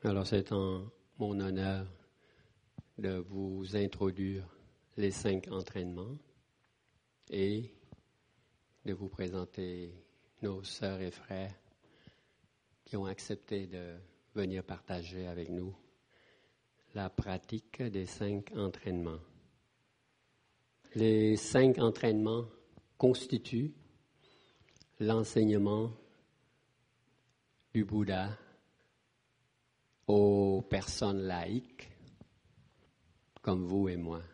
Alors c'est en mon honneur de vous introduire les 5 entraînements et de vous présenter nos sœurs et frères qui ont accepté de venir partager avec nous la pratique des 5 entraînements. Les 5 entraînements constituent l'enseignement du Bouddha aux personnes laïques comme vous et moi.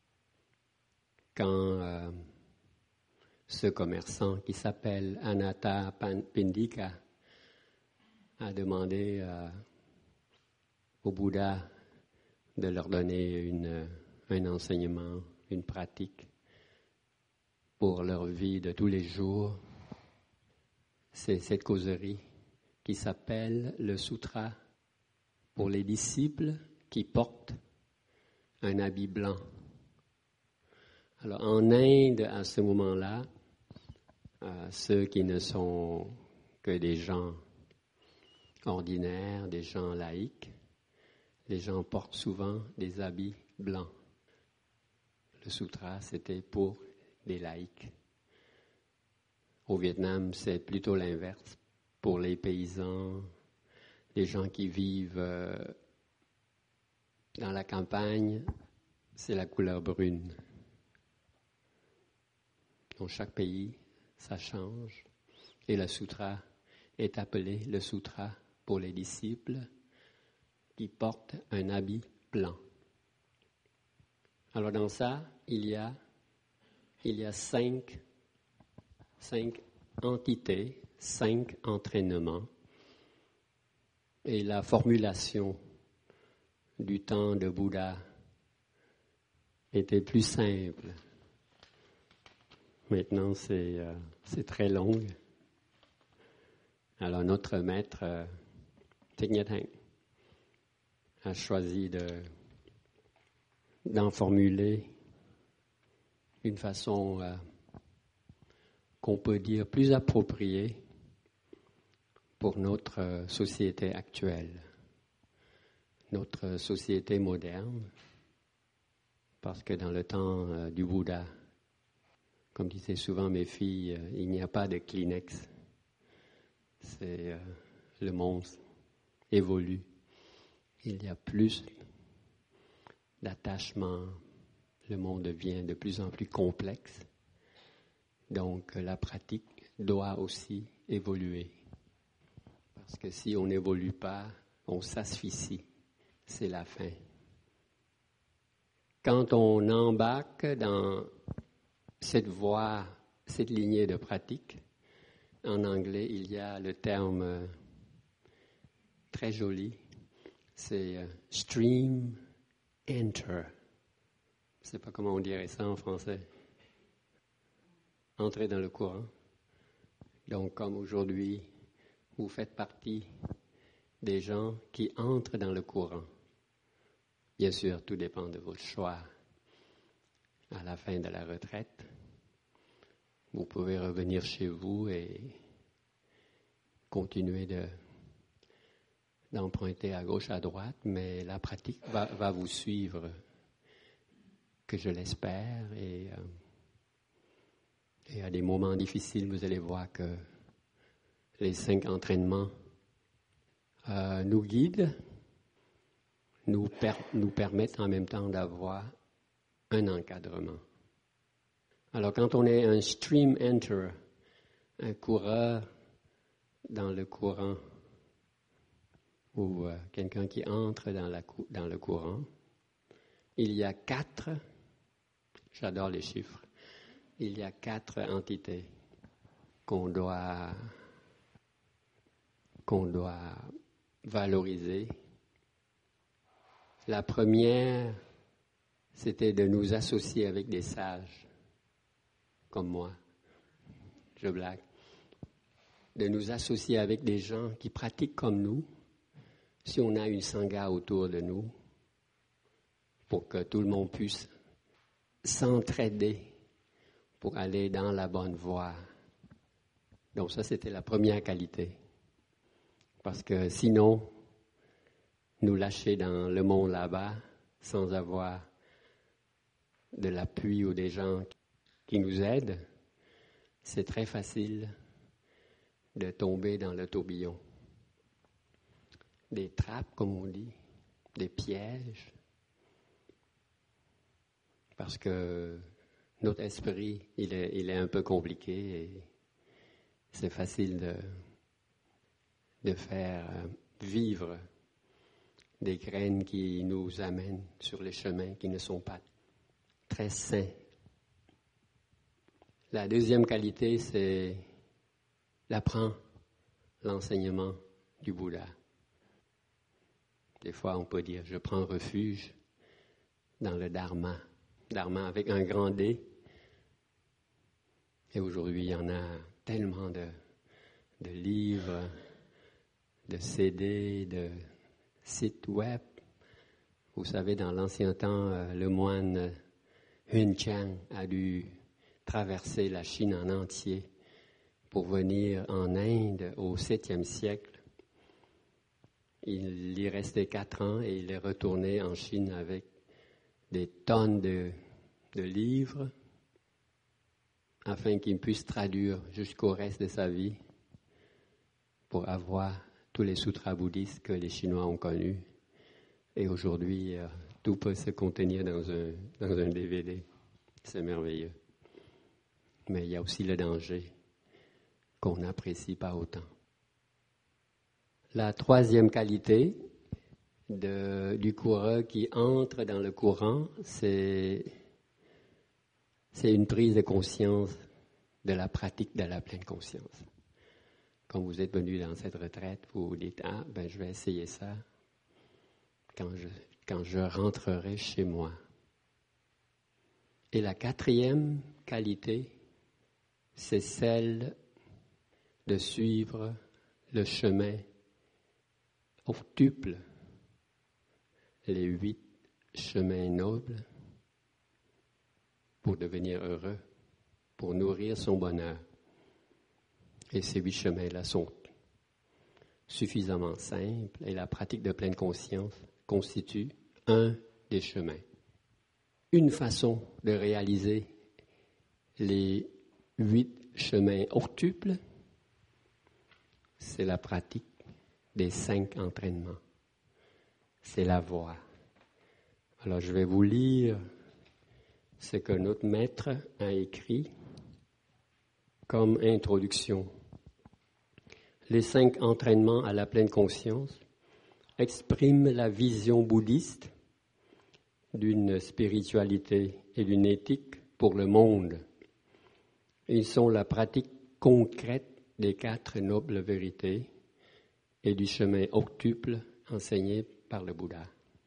Quand ce commerçant qui s'appelle Anatta Pindika a demandé au Bouddha de leur donner un enseignement, une pratique pour leur vie de tous les jours, c'est cette causerie qui s'appelle le Sutra pour les disciples qui portent un habit blanc. Alors en Inde, à ce moment-là, ceux qui ne sont que des gens ordinaires, des gens laïques, les gens portent souvent des habits blancs. Le Sutra, c'était pour les laïcs. Au Vietnam, c'est plutôt l'inverse. Pour les paysans, les gens qui vivent dans la campagne, c'est la couleur brune. Dans chaque pays, ça change. Et le Sutra est appelé le Sutra pour les disciples qui portent un habit blanc. Alors dans ça, il y a 5 entités, 5 entraînements. Et la formulation du temps de Bouddha était plus simple. Maintenant, c'est très long. Alors notre maître, Thich Nhat Hanh, a choisi d'en formuler une façon qu'on peut dire plus appropriée pour notre société actuelle, notre société moderne, parce que dans le temps du Bouddha, comme disaient souvent mes filles, il n'y a pas de Kleenex. C'est le monde évolue. Il y a plus d'attachement. Le monde devient de plus en plus complexe. Donc la pratique doit aussi évoluer. Parce que si on n'évolue pas, on s'asphyxie. C'est la fin. Quand on embarque dans cette voie, cette lignée de pratique, en anglais, il y a le terme très joli, c'est stream enter. Je ne sais pas comment on dirait ça en français. Entrer dans le courant. Donc, comme aujourd'hui, vous faites partie des gens qui entrent dans le courant. Bien sûr, tout dépend de votre choix. À la fin de la retraite, vous pouvez revenir chez vous et continuer d'emprunter à gauche, à droite, mais la pratique va vous suivre, que je l'espère, et à des moments difficiles, vous allez voir que les 5 entraînements nous guident, nous permettent en même temps d'avoir un encadrement. Alors quand on est un stream enter, un coureur dans le courant, ou quelqu'un qui entre dans le courant, il y a 4, j'adore les chiffres, il y a 4 entités qu'on doit valoriser. La première, c'était de nous associer avec des sages, comme moi, je blague, de nous associer avec des gens qui pratiquent comme nous, si on a une sangha autour de nous, pour que tout le monde puisse s'entraider pour aller dans la bonne voie. Donc ça, c'était la première qualité. Parce que sinon, nous lâcher dans le monde là-bas sans avoir de l'appui ou des gens qui nous aident, c'est très facile de tomber dans le tourbillon. Des trappes, comme on dit, des pièges, parce que notre esprit, il est un peu compliqué et c'est facile de faire vivre des graines qui nous amènent sur les chemins qui ne sont pas très sains. La deuxième qualité, c'est l'enseignement du Bouddha. Des fois, on peut dire, je prends refuge dans le Dharma. Dharma avec un grand D. Et aujourd'hui, il y en a tellement de livres, de CD, de sites web. Vous savez, dans l'ancien temps, le moine Hun Chang a dû traverser la Chine en entier pour venir en Inde au 7e siècle. Il y restait 4 ans et il est retourné en Chine avec des tonnes de livres afin qu'il puisse traduire jusqu'au reste de sa vie pour avoir tous les sutras bouddhistes que les Chinois ont connus. Et aujourd'hui, tout peut se contenir dans un DVD. C'est merveilleux. Mais il y a aussi le danger qu'on n'apprécie pas autant. La troisième qualité du coureur qui entre dans le courant, c'est une prise de conscience de la pratique de la pleine conscience. Quand vous êtes venu dans cette retraite, vous vous dites, je vais essayer ça quand je rentrerai chez moi. Et la quatrième qualité, c'est celle de suivre le chemin octuple, les 8 chemins nobles pour devenir heureux, pour nourrir son bonheur. Et ces 8 chemins-là sont suffisamment simples et la pratique de pleine conscience constitue un des chemins. Une façon de réaliser les 8 chemins octuples, c'est la pratique des 5 entraînements. C'est la voie. Alors je vais vous lire ce que notre maître a écrit comme introduction. Les 5 entraînements à la pleine conscience expriment la vision bouddhiste d'une spiritualité et d'une éthique pour le monde. Ils sont la pratique concrète des 4 nobles vérités et du chemin octuple enseigné par le Bouddha.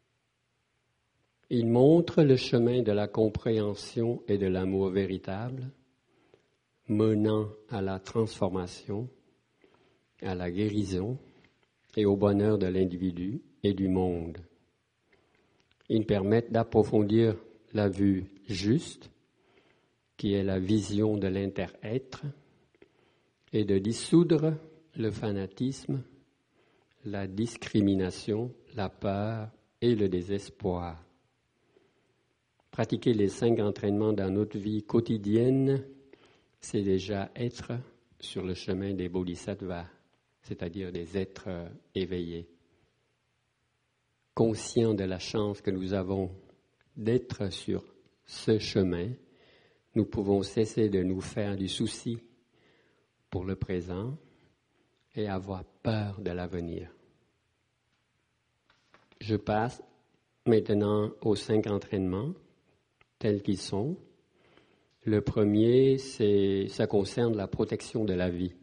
Ils montrent le chemin de la compréhension et de l'amour véritable, menant à la transformation, à la guérison et au bonheur de l'individu et du monde. Ils permettent d'approfondir la vue juste, qui est la vision de l'inter-être, et de dissoudre le fanatisme, la discrimination, la peur et le désespoir. Pratiquer les 5 entraînements dans notre vie quotidienne, c'est déjà être sur le chemin des bodhisattvas, c'est-à-dire des êtres éveillés. Conscients de la chance que nous avons d'être sur ce chemin, nous pouvons cesser de nous faire du souci pour le présent et avoir peur de l'avenir. Je passe maintenant aux 5 entraînements tels qu'ils sont. Le premier, ça concerne la protection de la vie.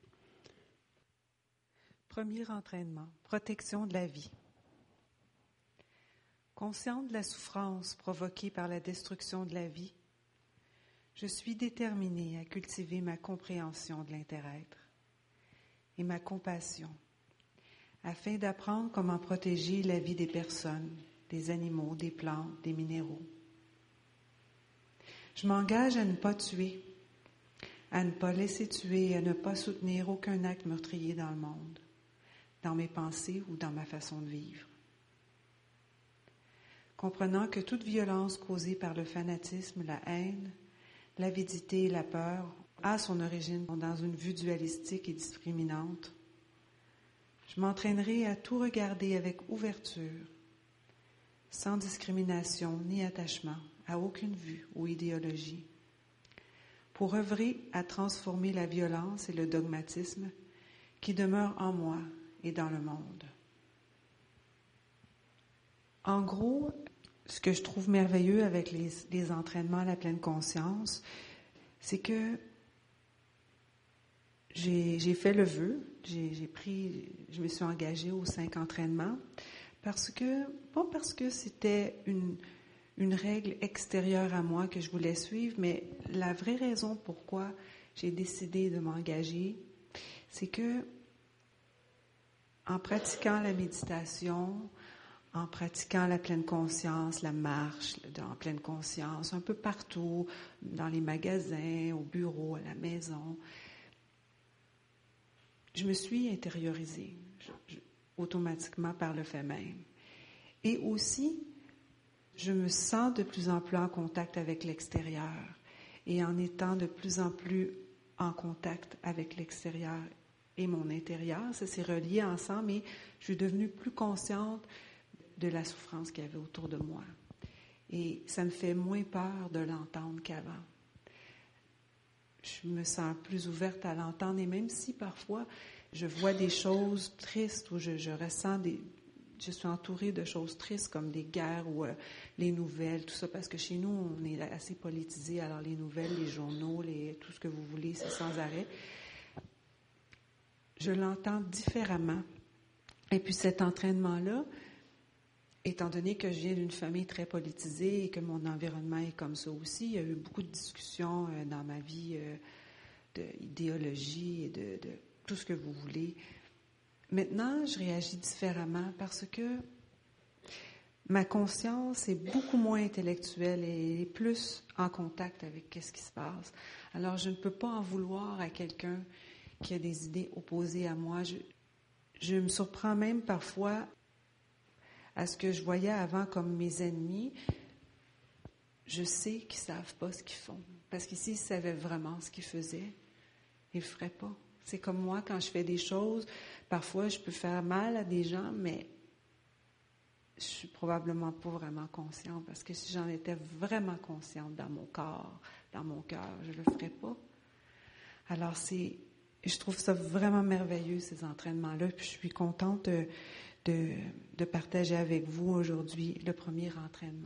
Premier entraînement, protection de la vie. Conscient de la souffrance provoquée par la destruction de la vie, je suis déterminée à cultiver ma compréhension de l'inter-être et ma compassion, afin d'apprendre comment protéger la vie des personnes, des animaux, des plantes, des minéraux. Je m'engage à ne pas tuer, à ne pas laisser tuer et à ne pas soutenir aucun acte meurtrier dans le monde, dans mes pensées ou dans ma façon de vivre. comprenant que toute violence causée par le fanatisme, la haine, l'avidité et la peur a son origine dans une vue dualistique et discriminante. Je m'entraînerai à tout regarder avec ouverture, sans discrimination ni attachement à aucune vue ou idéologie, pour œuvrer à transformer la violence et le dogmatisme qui demeurent en moi et dans le monde. En gros, ce que je trouve merveilleux avec les entraînements à la pleine conscience, c'est que j'ai fait le vœu, je me suis engagée aux 5 entraînements, pas parce que c'était une règle extérieure à moi que je voulais suivre, mais la vraie raison pourquoi j'ai décidé de m'engager, c'est que en pratiquant la méditation, en pratiquant la pleine conscience, la marche en pleine conscience, un peu partout, dans les magasins, au bureau, à la maison, je me suis intériorisée automatiquement par le fait même. Et aussi, je me sens de plus en plus en contact avec l'extérieur. Et en étant de plus en plus en contact avec l'extérieur et mon intérieur, ça s'est relié ensemble, mais je suis devenue plus consciente de la souffrance qu'il y avait autour de moi. Et ça me fait moins peur de l'entendre qu'avant. Je me sens plus ouverte à l'entendre, et même si parfois je vois des choses tristes ou je ressens je suis entourée de choses tristes comme des guerres ou les nouvelles, tout ça, parce que chez nous, on est assez politisé, alors les nouvelles, les journaux, tout ce que vous voulez, c'est sans arrêt. Je l'entends différemment. Et puis cet entraînement-là, étant donné que je viens d'une famille très politisée et que mon environnement est comme ça aussi, il y a eu beaucoup de discussions dans ma vie d'idéologie et de tout ce que vous voulez. Maintenant, je réagis différemment parce que ma conscience est beaucoup moins intellectuelle et plus en contact avec ce qui se passe. Alors, je ne peux pas en vouloir à quelqu'un qui a des idées opposées à moi. Je me surprends même parfois à ce que je voyais avant comme mes ennemis. Je sais qu'ils ne savent pas ce qu'ils font. Parce qu'ici, ils savaient vraiment ce qu'ils faisaient, ils ne le feraient pas. C'est comme moi, quand je fais des choses, parfois je peux faire mal à des gens, mais je suis probablement pas vraiment consciente. Parce que si j'en étais vraiment consciente dans mon corps, dans mon cœur, je ne le ferais pas. Alors, je trouve ça vraiment merveilleux, ces entraînements-là. Puis je suis contente de partager avec vous aujourd'hui le premier entraînement.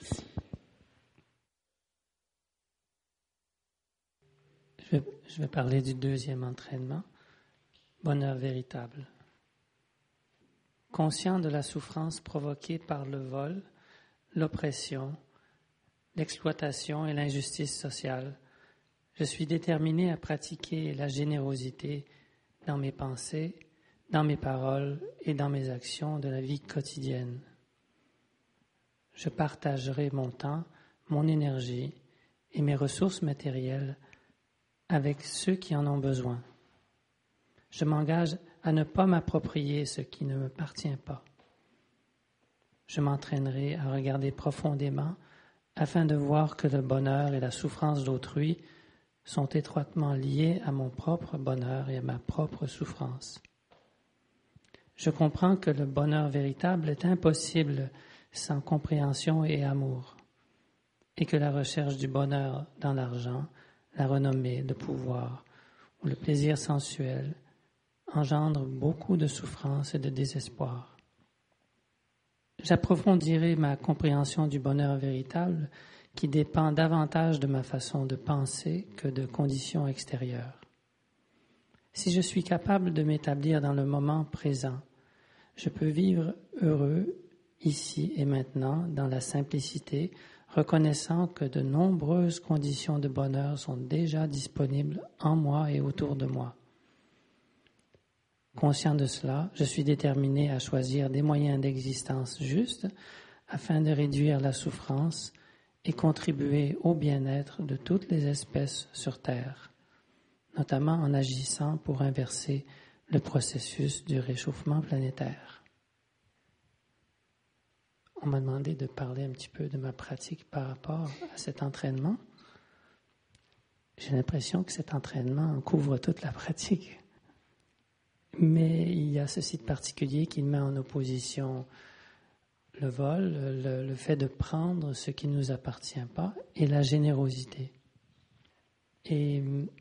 Je vais parler du deuxième entraînement, bonheur véritable. Conscient de la souffrance provoquée par le vol, l'oppression, l'exploitation et l'injustice sociale, je suis déterminé à pratiquer la générosité dans mes pensées, dans mes paroles et dans mes actions de la vie quotidienne. Je partagerai mon temps, mon énergie et mes ressources matérielles avec ceux qui en ont besoin. Je m'engage à ne pas m'approprier ce qui ne m'appartient pas. Je m'entraînerai à regarder profondément afin de voir que le bonheur et la souffrance d'autrui sont étroitement liés à mon propre bonheur et à ma propre souffrance. Je comprends que le bonheur véritable est impossible sans compréhension et amour, et que la recherche du bonheur dans l'argent, la renommée, le pouvoir ou le plaisir sensuel engendre beaucoup de souffrance et de désespoir. J'approfondirai ma compréhension du bonheur véritable qui dépend davantage de ma façon de penser que de conditions extérieures. Si je suis capable de m'établir dans le moment présent, je peux vivre heureux ici et maintenant dans la simplicité, reconnaissant que de nombreuses conditions de bonheur sont déjà disponibles en moi et autour de moi. Conscient de cela, je suis déterminé à choisir des moyens d'existence justes afin de réduire la souffrance et contribuer au bien-être de toutes les espèces sur Terre, notamment en agissant pour inverser le processus du réchauffement planétaire. on m'a demandé de parler un petit peu de ma pratique par rapport à cet entraînement. J'ai l'impression que cet entraînement couvre toute la pratique. Mais il y a ceci de particulier qui met en opposition le vol, le fait de prendre ce qui ne nous appartient pas et la générosité. Et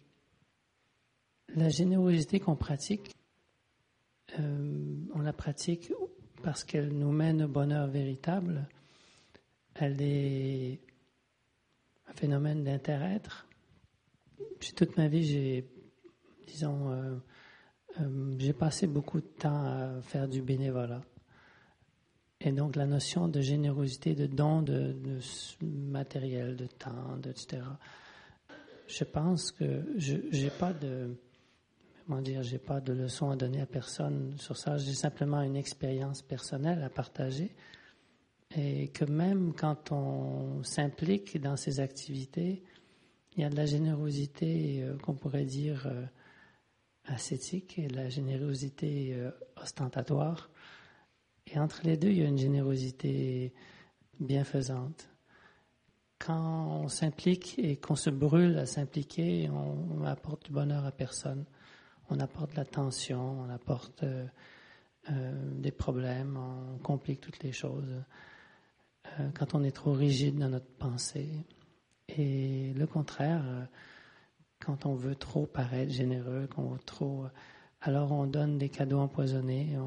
la générosité qu'on pratique, on la pratique parce qu'elle nous mène au bonheur véritable. Elle est un phénomène d'inter-être. Toute ma vie, j'ai passé beaucoup de temps à faire du bénévolat. Et donc, la notion de générosité, de don de matériel, de temps, etc. Je pense que j'ai pas de leçon à donner à personne sur ça. J'ai simplement une expérience personnelle à partager. Et que même quand on s'implique dans ces activités, il y a de la générosité qu'on pourrait dire ascétique et de la générosité ostentatoire. Et entre les deux, il y a une générosité bienfaisante. Quand on s'implique et qu'on se brûle à s'impliquer, on apporte du bonheur à personne. On apporte de la tension, on apporte des problèmes, on complique toutes les choses. Quand on est trop rigide dans notre pensée. Et le contraire, quand on veut trop paraître généreux, qu'on veut trop, alors on donne des cadeaux empoisonnés,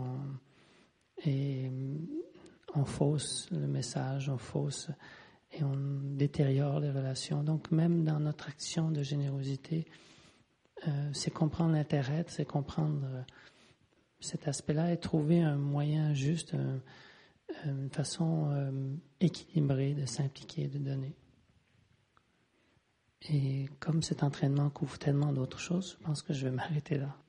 on fausse le message, on fausse et on détériore les relations. Donc même dans notre action de générosité, c'est comprendre l'intérêt, c'est comprendre cet aspect-là et trouver un moyen juste, une façon équilibrée de s'impliquer, de donner. Et comme cet entraînement couvre tellement d'autres choses, je pense que je vais m'arrêter là.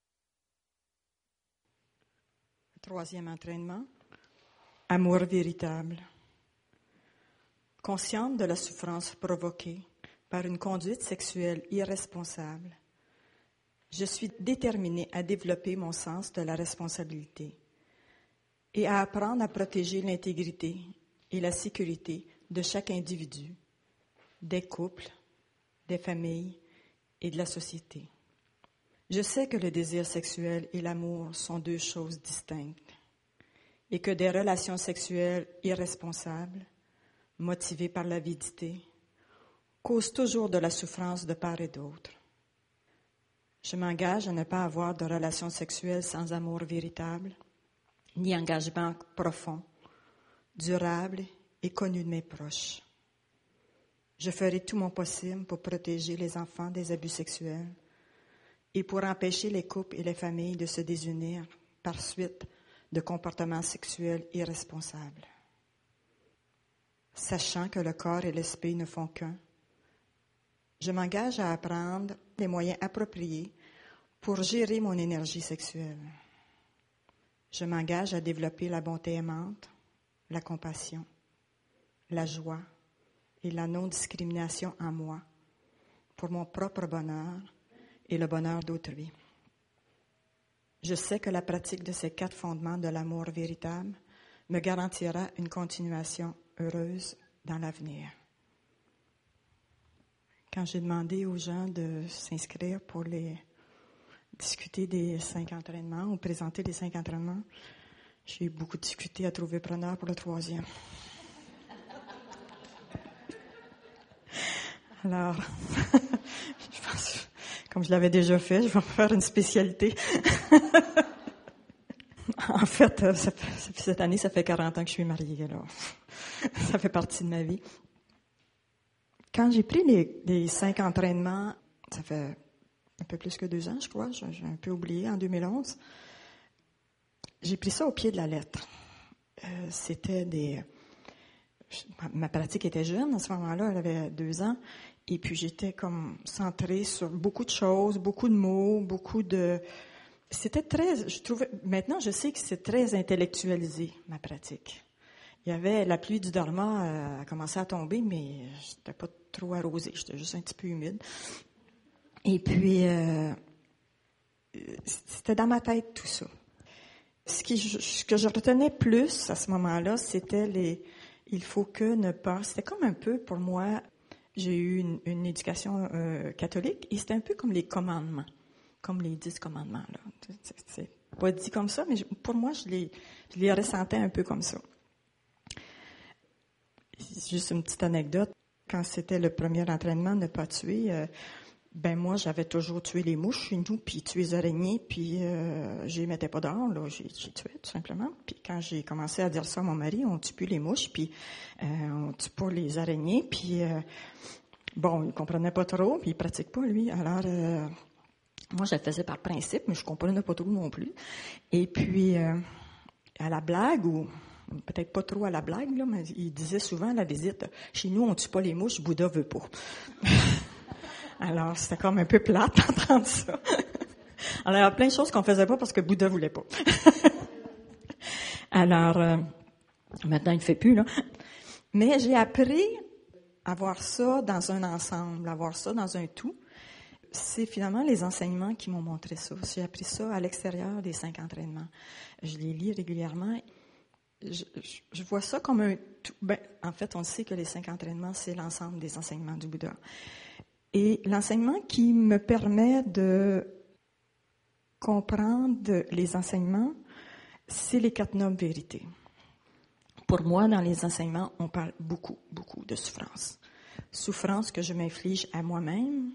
Troisième entraînement, amour véritable. Consciente de la souffrance provoquée par une conduite sexuelle irresponsable, je suis déterminée à développer mon sens de la responsabilité et à apprendre à protéger l'intégrité et la sécurité de chaque individu, des couples, des familles et de la société. Je sais que le désir sexuel et l'amour sont deux choses distinctes et que des relations sexuelles irresponsables, motivées par l'avidité, causent toujours de la souffrance de part et d'autre. Je m'engage à ne pas avoir de relations sexuelles sans amour véritable, ni engagement profond, durable et connu de mes proches. Je ferai tout mon possible pour protéger les enfants des abus sexuels et pour empêcher les couples et les familles de se désunir par suite de comportements sexuels irresponsables. Sachant que le corps et l'esprit ne font qu'un, je m'engage à apprendre les moyens appropriés pour gérer mon énergie sexuelle. Je m'engage à développer la bonté aimante, la compassion, la joie et la non-discrimination en moi pour mon propre bonheur et le bonheur d'autrui. Je sais que la pratique de ces 4 fondements de l'amour véritable me garantira une continuation heureuse dans l'avenir. Quand j'ai demandé aux gens de s'inscrire pour discuter des 5 entraînements ou présenter les 5 entraînements, j'ai beaucoup discuté à trouver preneur pour le 3e. Alors, je pense, comme je l'avais déjà fait, je vais faire une spécialité. En fait, cette année, ça fait 40 ans que je suis mariée, alors ça fait partie de ma vie. Quand j'ai pris les 5 entraînements, ça fait un peu plus que 2 ans, je crois, j'ai un peu oublié, en 2011, j'ai pris ça au pied de la lettre. Ma pratique était jeune, à ce moment-là, elle avait 2 ans, et puis j'étais comme centrée sur beaucoup de choses, beaucoup de mots, c'était très, je trouvais, maintenant je sais que c'est très intellectualisé, ma pratique. Il y avait la pluie du Dharma a commencé à tomber, mais j'étais pas trop arrosée, j'étais juste un petit peu humide. Et puis, c'était dans ma tête tout ça. Ce que je retenais plus à ce moment-là, c'était il faut que ne pas. C'était comme un peu pour moi. J'ai eu une éducation catholique et c'était un peu comme les commandements, comme les 10 commandements là. C'est pas dit comme ça, mais pour moi, je les ressentais un peu comme ça. Juste une petite anecdote. Quand c'était le premier entraînement de ne pas tuer, moi, j'avais toujours tué les mouches chez nous, puis tué les araignées, puis je les mettais pas dehors, là, j'ai tué tout simplement. Puis quand j'ai commencé à dire ça à mon mari, on tue plus les mouches, puis on tue pas les araignées, puis il comprenait pas trop, puis il pratique pas, lui. Alors, moi, je le faisais par principe, mais je comprenais pas trop non plus. Et puis, à la blague, ou peut-être pas trop à la blague, là, mais il disait souvent à la visite, chez nous, on tue pas les mouches, Bouddha veut pas. Alors, c'était comme un peu plate d'entendre ça. Alors, il y a plein de choses qu'on faisait pas parce que Bouddha voulait pas. Alors, maintenant, il ne fait plus, là. Mais j'ai appris à voir ça dans un ensemble, à voir ça dans un tout. C'est finalement les enseignements qui m'ont montré ça. J'ai appris ça à l'extérieur des 5 entraînements. Je les lis régulièrement. Je vois ça comme un tout. En fait, on sait que les 5 entraînements, c'est l'ensemble des enseignements du Bouddha. Et l'enseignement qui me permet de comprendre les enseignements, c'est les 4 nobles vérités. Pour moi, dans les enseignements, on parle beaucoup, beaucoup de souffrance. Souffrance que je m'inflige à moi-même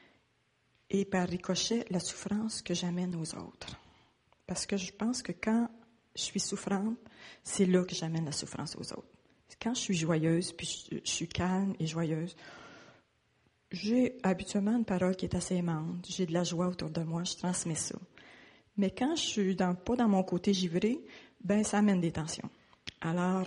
et par ricochet, la souffrance que j'amène aux autres. Parce que je pense que quand je suis souffrante, c'est là que j'amène la souffrance aux autres. Quand je suis joyeuse, puis je suis calme et joyeuse, j'ai habituellement une parole qui est assez aimante. J'ai de la joie autour de moi, je transmets ça. Mais quand je suis pas dans mon côté givré, ça amène des tensions. Alors,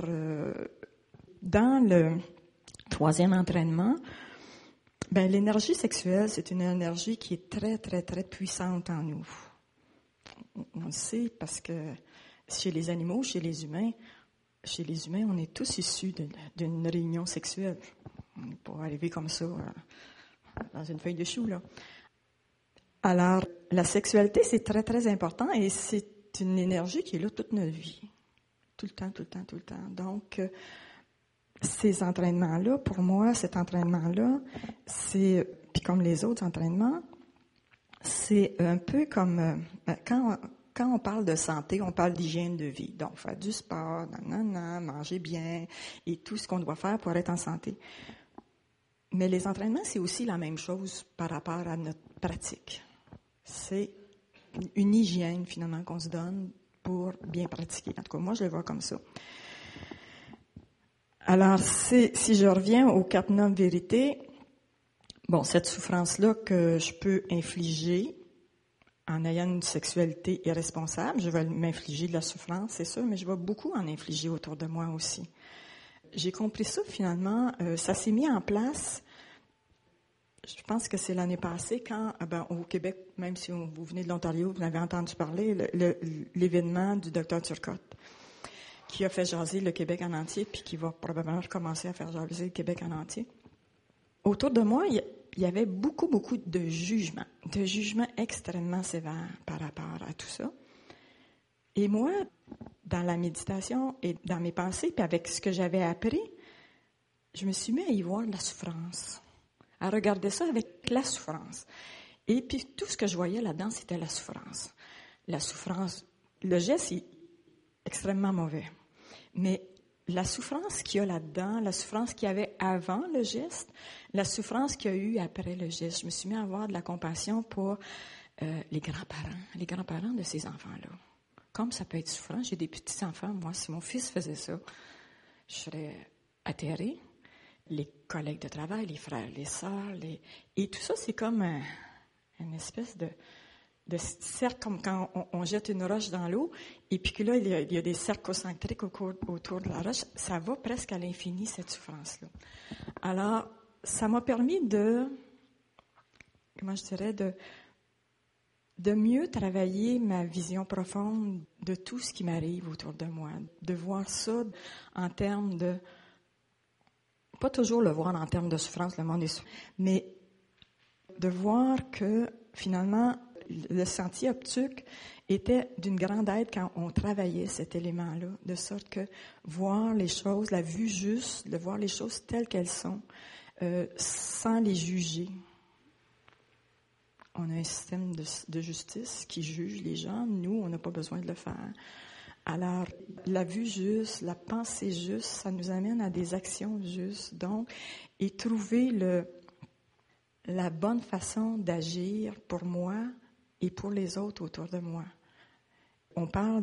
dans le 3e entraînement, l'énergie sexuelle, c'est une énergie qui est très, très, très puissante en nous. On le sait parce que chez les animaux, chez les humains, on est tous issus d'une réunion sexuelle. On n'est pas arrivé comme ça dans une feuille de chou, là. Alors, la sexualité, c'est très, très important et c'est une énergie qui est là toute notre vie. Tout le temps, tout le temps, tout le temps. Donc, ces entraînements-là, pour moi, cet entraînement-là, puis comme les autres entraînements, c'est un peu comme quand on parle de santé, on parle d'hygiène de vie. Donc, faire du sport, manger bien et tout ce qu'on doit faire pour être en santé. Mais les entraînements, c'est aussi la même chose par rapport à notre pratique. C'est une hygiène, finalement, qu'on se donne pour bien pratiquer. En tout cas, moi, je le vois comme ça. Alors, si je reviens aux 4 nobles vérités, cette souffrance-là que je peux infliger en ayant une sexualité irresponsable, je vais m'infliger de la souffrance, c'est sûr, mais je vais beaucoup en infliger autour de moi aussi. J'ai compris ça, finalement, ça s'est mis en place, je pense que c'est l'année passée, quand, au Québec, même si vous venez de l'Ontario, vous avez entendu parler, l'événement du Dr Turcotte, qui a fait jaser le Québec en entier, puis qui va probablement recommencer à faire jaser le Québec en entier. Autour de moi, il y avait beaucoup, beaucoup de jugements extrêmement sévères par rapport à tout ça. Et moi, dans la méditation et dans mes pensées, puis avec ce que j'avais appris, je me suis mis à y voir la souffrance, à regarder ça avec la souffrance. Et puis tout ce que je voyais là-dedans, c'était la souffrance. La souffrance, le geste est extrêmement mauvais. Mais la souffrance qu'il y a là-dedans, la souffrance qu'il y avait avant le geste, la souffrance qu'il y a eu après le geste, je me suis mis à avoir de la compassion pour les grands-parents de ces enfants-là. Comme ça peut être souffrant, j'ai des petits-enfants, moi, si mon fils faisait ça, je serais atterrée. Les collègues de travail, les frères, les sœurs, et tout ça, c'est comme une espèce de cercle, comme quand on jette une roche dans l'eau, et puis que là, il y a des cercles concentriques autour de la roche. Ça va presque à l'infini, cette souffrance-là. Alors, ça m'a permis de mieux travailler ma vision profonde de tout ce qui m'arrive autour de moi, de voir ça en termes de... Pas toujours le voir en termes de souffrance, le monde est souffrant, mais de voir que, finalement, le sentier obtuque était d'une grande aide quand on travaillait cet élément-là, de sorte que voir les choses, la vue juste, de voir les choses telles qu'elles sont, sans les juger. On a un système de justice qui juge les gens. Nous, on n'a pas besoin de le faire. Alors, la vue juste, la pensée juste, ça nous amène à des actions justes. Donc, et trouver la bonne façon d'agir pour moi et pour les autres autour de moi. On parle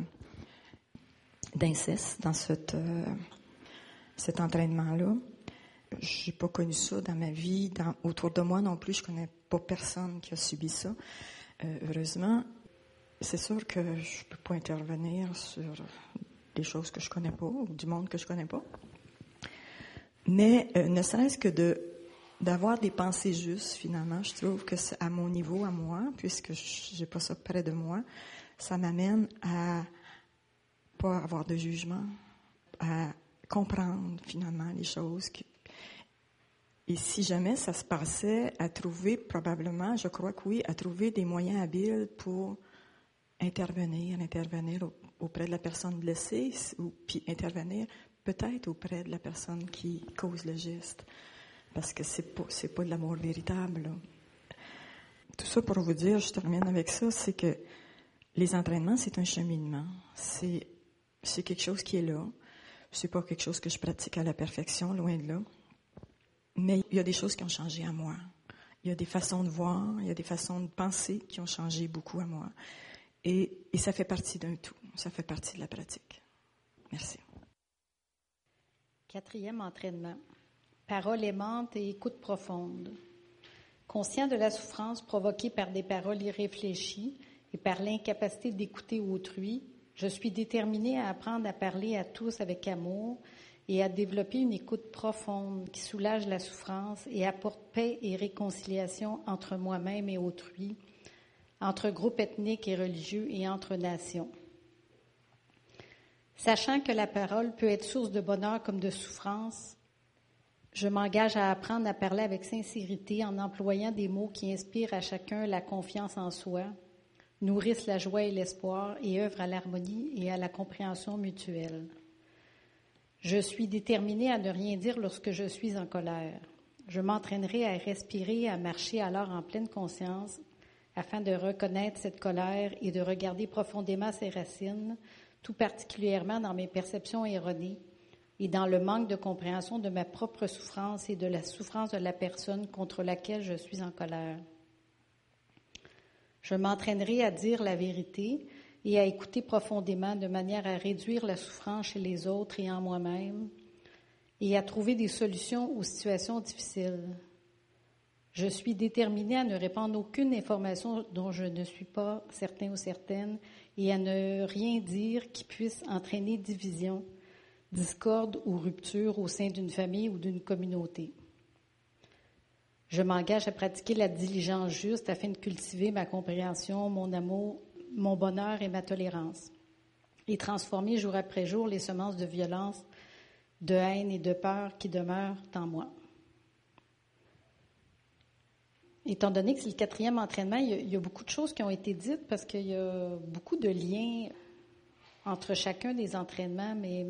d'inceste dans cet entraînement-là. Je n'ai pas connu ça dans ma vie. Autour de moi non plus, je ne connais pas personne qui a subi ça. Heureusement, c'est sûr que je ne peux pas intervenir sur des choses que je ne connais pas ou du monde que je ne connais pas. Mais ne serait-ce que d'avoir des pensées justes, finalement, je trouve que c'est à mon niveau, à moi, puisque je n'ai pas ça près de moi, ça m'amène à pas avoir de jugement, à comprendre finalement les choses. Et si jamais ça se passait, à trouver probablement, je crois que oui, à trouver des moyens habiles pour intervenir auprès de la personne blessée, puis intervenir peut-être auprès de la personne qui cause le geste. Parce que c'est pas de l'amour véritable, là. Tout ça pour vous dire, je termine avec ça, c'est que les entraînements, c'est un cheminement. C'est quelque chose qui est là. C'est pas quelque chose que je pratique à la perfection, loin de là. Mais il y a des choses qui ont changé à moi. Il y a des façons de voir, il y a des façons de penser qui ont changé beaucoup à moi. Et ça fait partie d'un tout. Ça fait partie de la pratique. Merci. 4e entraînement. Parole aimante et écoute profonde. Conscient de la souffrance provoquée par des paroles irréfléchies et par l'incapacité d'écouter autrui, je suis déterminée à apprendre à parler à tous avec amour et à développer une écoute profonde qui soulage la souffrance et apporte paix et réconciliation entre moi-même et autrui, entre groupes ethniques et religieux et entre nations. Sachant que la parole peut être source de bonheur comme de souffrance, je m'engage à apprendre à parler avec sincérité en employant des mots qui inspirent à chacun la confiance en soi, nourrissent la joie et l'espoir et œuvrent à l'harmonie et à la compréhension mutuelle. Je suis déterminée à ne rien dire lorsque je suis en colère. Je m'entraînerai à respirer, à marcher alors en pleine conscience afin de reconnaître cette colère et de regarder profondément ses racines, tout particulièrement dans mes perceptions erronées et dans le manque de compréhension de ma propre souffrance et de la souffrance de la personne contre laquelle je suis en colère. Je m'entraînerai à dire la vérité et à écouter profondément de manière à réduire la souffrance chez les autres et en moi-même et à trouver des solutions aux situations difficiles. Je suis déterminée à ne répandre aucune information dont je ne suis pas certain ou certaine et à ne rien dire qui puisse entraîner division, discorde ou rupture au sein d'une famille ou d'une communauté. Je m'engage à pratiquer la diligence juste afin de cultiver ma compréhension, mon amour, mon bonheur et ma tolérance, et transformer jour après jour les semences de violence, de haine et de peur qui demeurent en moi. Étant donné que c'est le 4e entraînement, il y a beaucoup de choses qui ont été dites parce qu'il y a beaucoup de liens entre chacun des entraînements, mais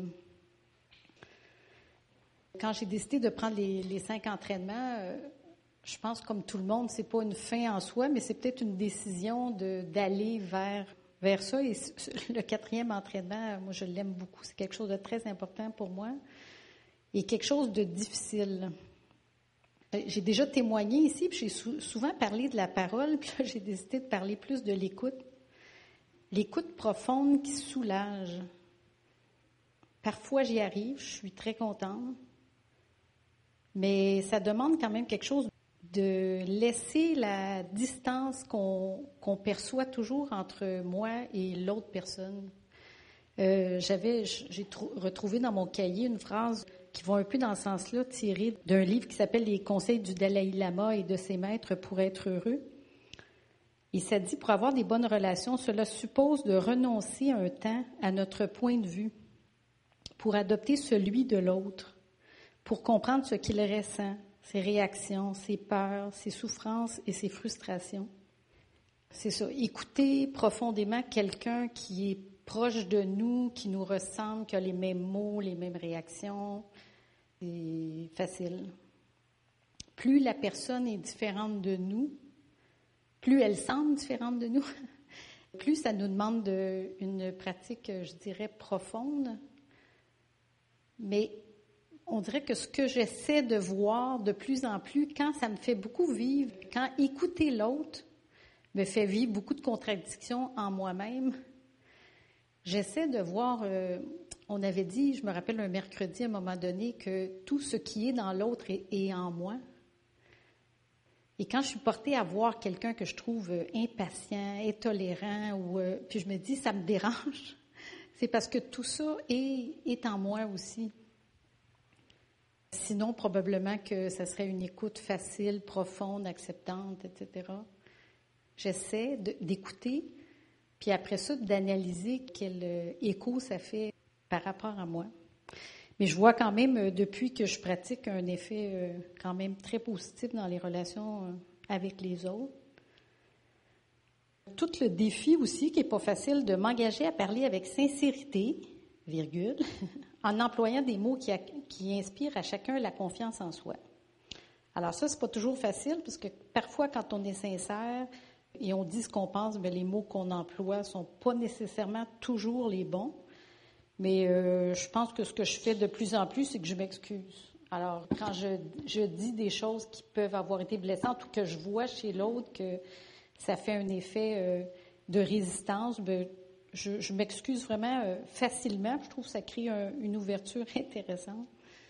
quand j'ai décidé de prendre les 5 entraînements, je pense comme tout le monde, c'est pas une fin en soi, mais c'est peut-être une décision d'aller vers ça. Et le 4e entraînement, moi je l'aime beaucoup, c'est quelque chose de très important pour moi et quelque chose de difficile. J'ai déjà témoigné ici, puis j'ai souvent parlé de la parole, puis là, j'ai décidé de parler plus de l'écoute. L'écoute profonde qui soulage. Parfois, j'y arrive, je suis très contente, mais ça demande quand même quelque chose de laisser la distance qu'on perçoit toujours entre moi et l'autre personne. J'ai retrouvé dans mon cahier une phrase qui va un peu dans ce sens-là, tirée d'un livre qui s'appelle « Les conseils du Dalai Lama et de ses maîtres pour être heureux ». Et ça dit, pour avoir des bonnes relations, cela suppose de renoncer un temps à notre point de vue pour adopter celui de l'autre, pour comprendre ce qu'il ressent, ses réactions, ses peurs, ses souffrances et ses frustrations. C'est ça, écouter profondément quelqu'un qui est proche de nous, qui nous ressemble, qui a les mêmes mots, les mêmes réactions, c'est facile. Plus la personne est différente de nous, plus elle semble différente de nous, plus ça nous demande une pratique, je dirais, profonde. Mais on dirait que ce que j'essaie de voir de plus en plus, quand ça me fait beaucoup vivre, quand écouter l'autre me fait vivre beaucoup de contradictions en moi-même, j'essaie de voir, on avait dit, je me rappelle un mercredi à un moment donné, que tout ce qui est dans l'autre est en moi. Et quand je suis portée à voir quelqu'un que je trouve impatient, intolérant, puis je me dis, ça me dérange, c'est parce que tout ça est en moi aussi. Sinon, probablement que ça serait une écoute facile, profonde, acceptante, etc. J'essaie d'écouter, puis après ça, d'analyser quel écho ça fait par rapport à moi. Mais je vois quand même, depuis que je pratique, un effet quand même très positif dans les relations avec les autres. Tout le défi aussi, qui n'est pas facile, de m'engager à parler avec sincérité, virgule, en employant des mots qui inspirent à chacun la confiance en soi. Alors ça, c'est pas toujours facile, parce que parfois, quand on est sincère, et on dit ce qu'on pense, mais les mots qu'on emploie ne sont pas nécessairement toujours les bons. Mais je pense que ce que je fais de plus en plus, c'est que je m'excuse. Alors, quand je dis des choses qui peuvent avoir été blessantes ou que je vois chez l'autre que ça fait un effet de résistance, je m'excuse vraiment facilement. Je trouve que ça crée une ouverture intéressante.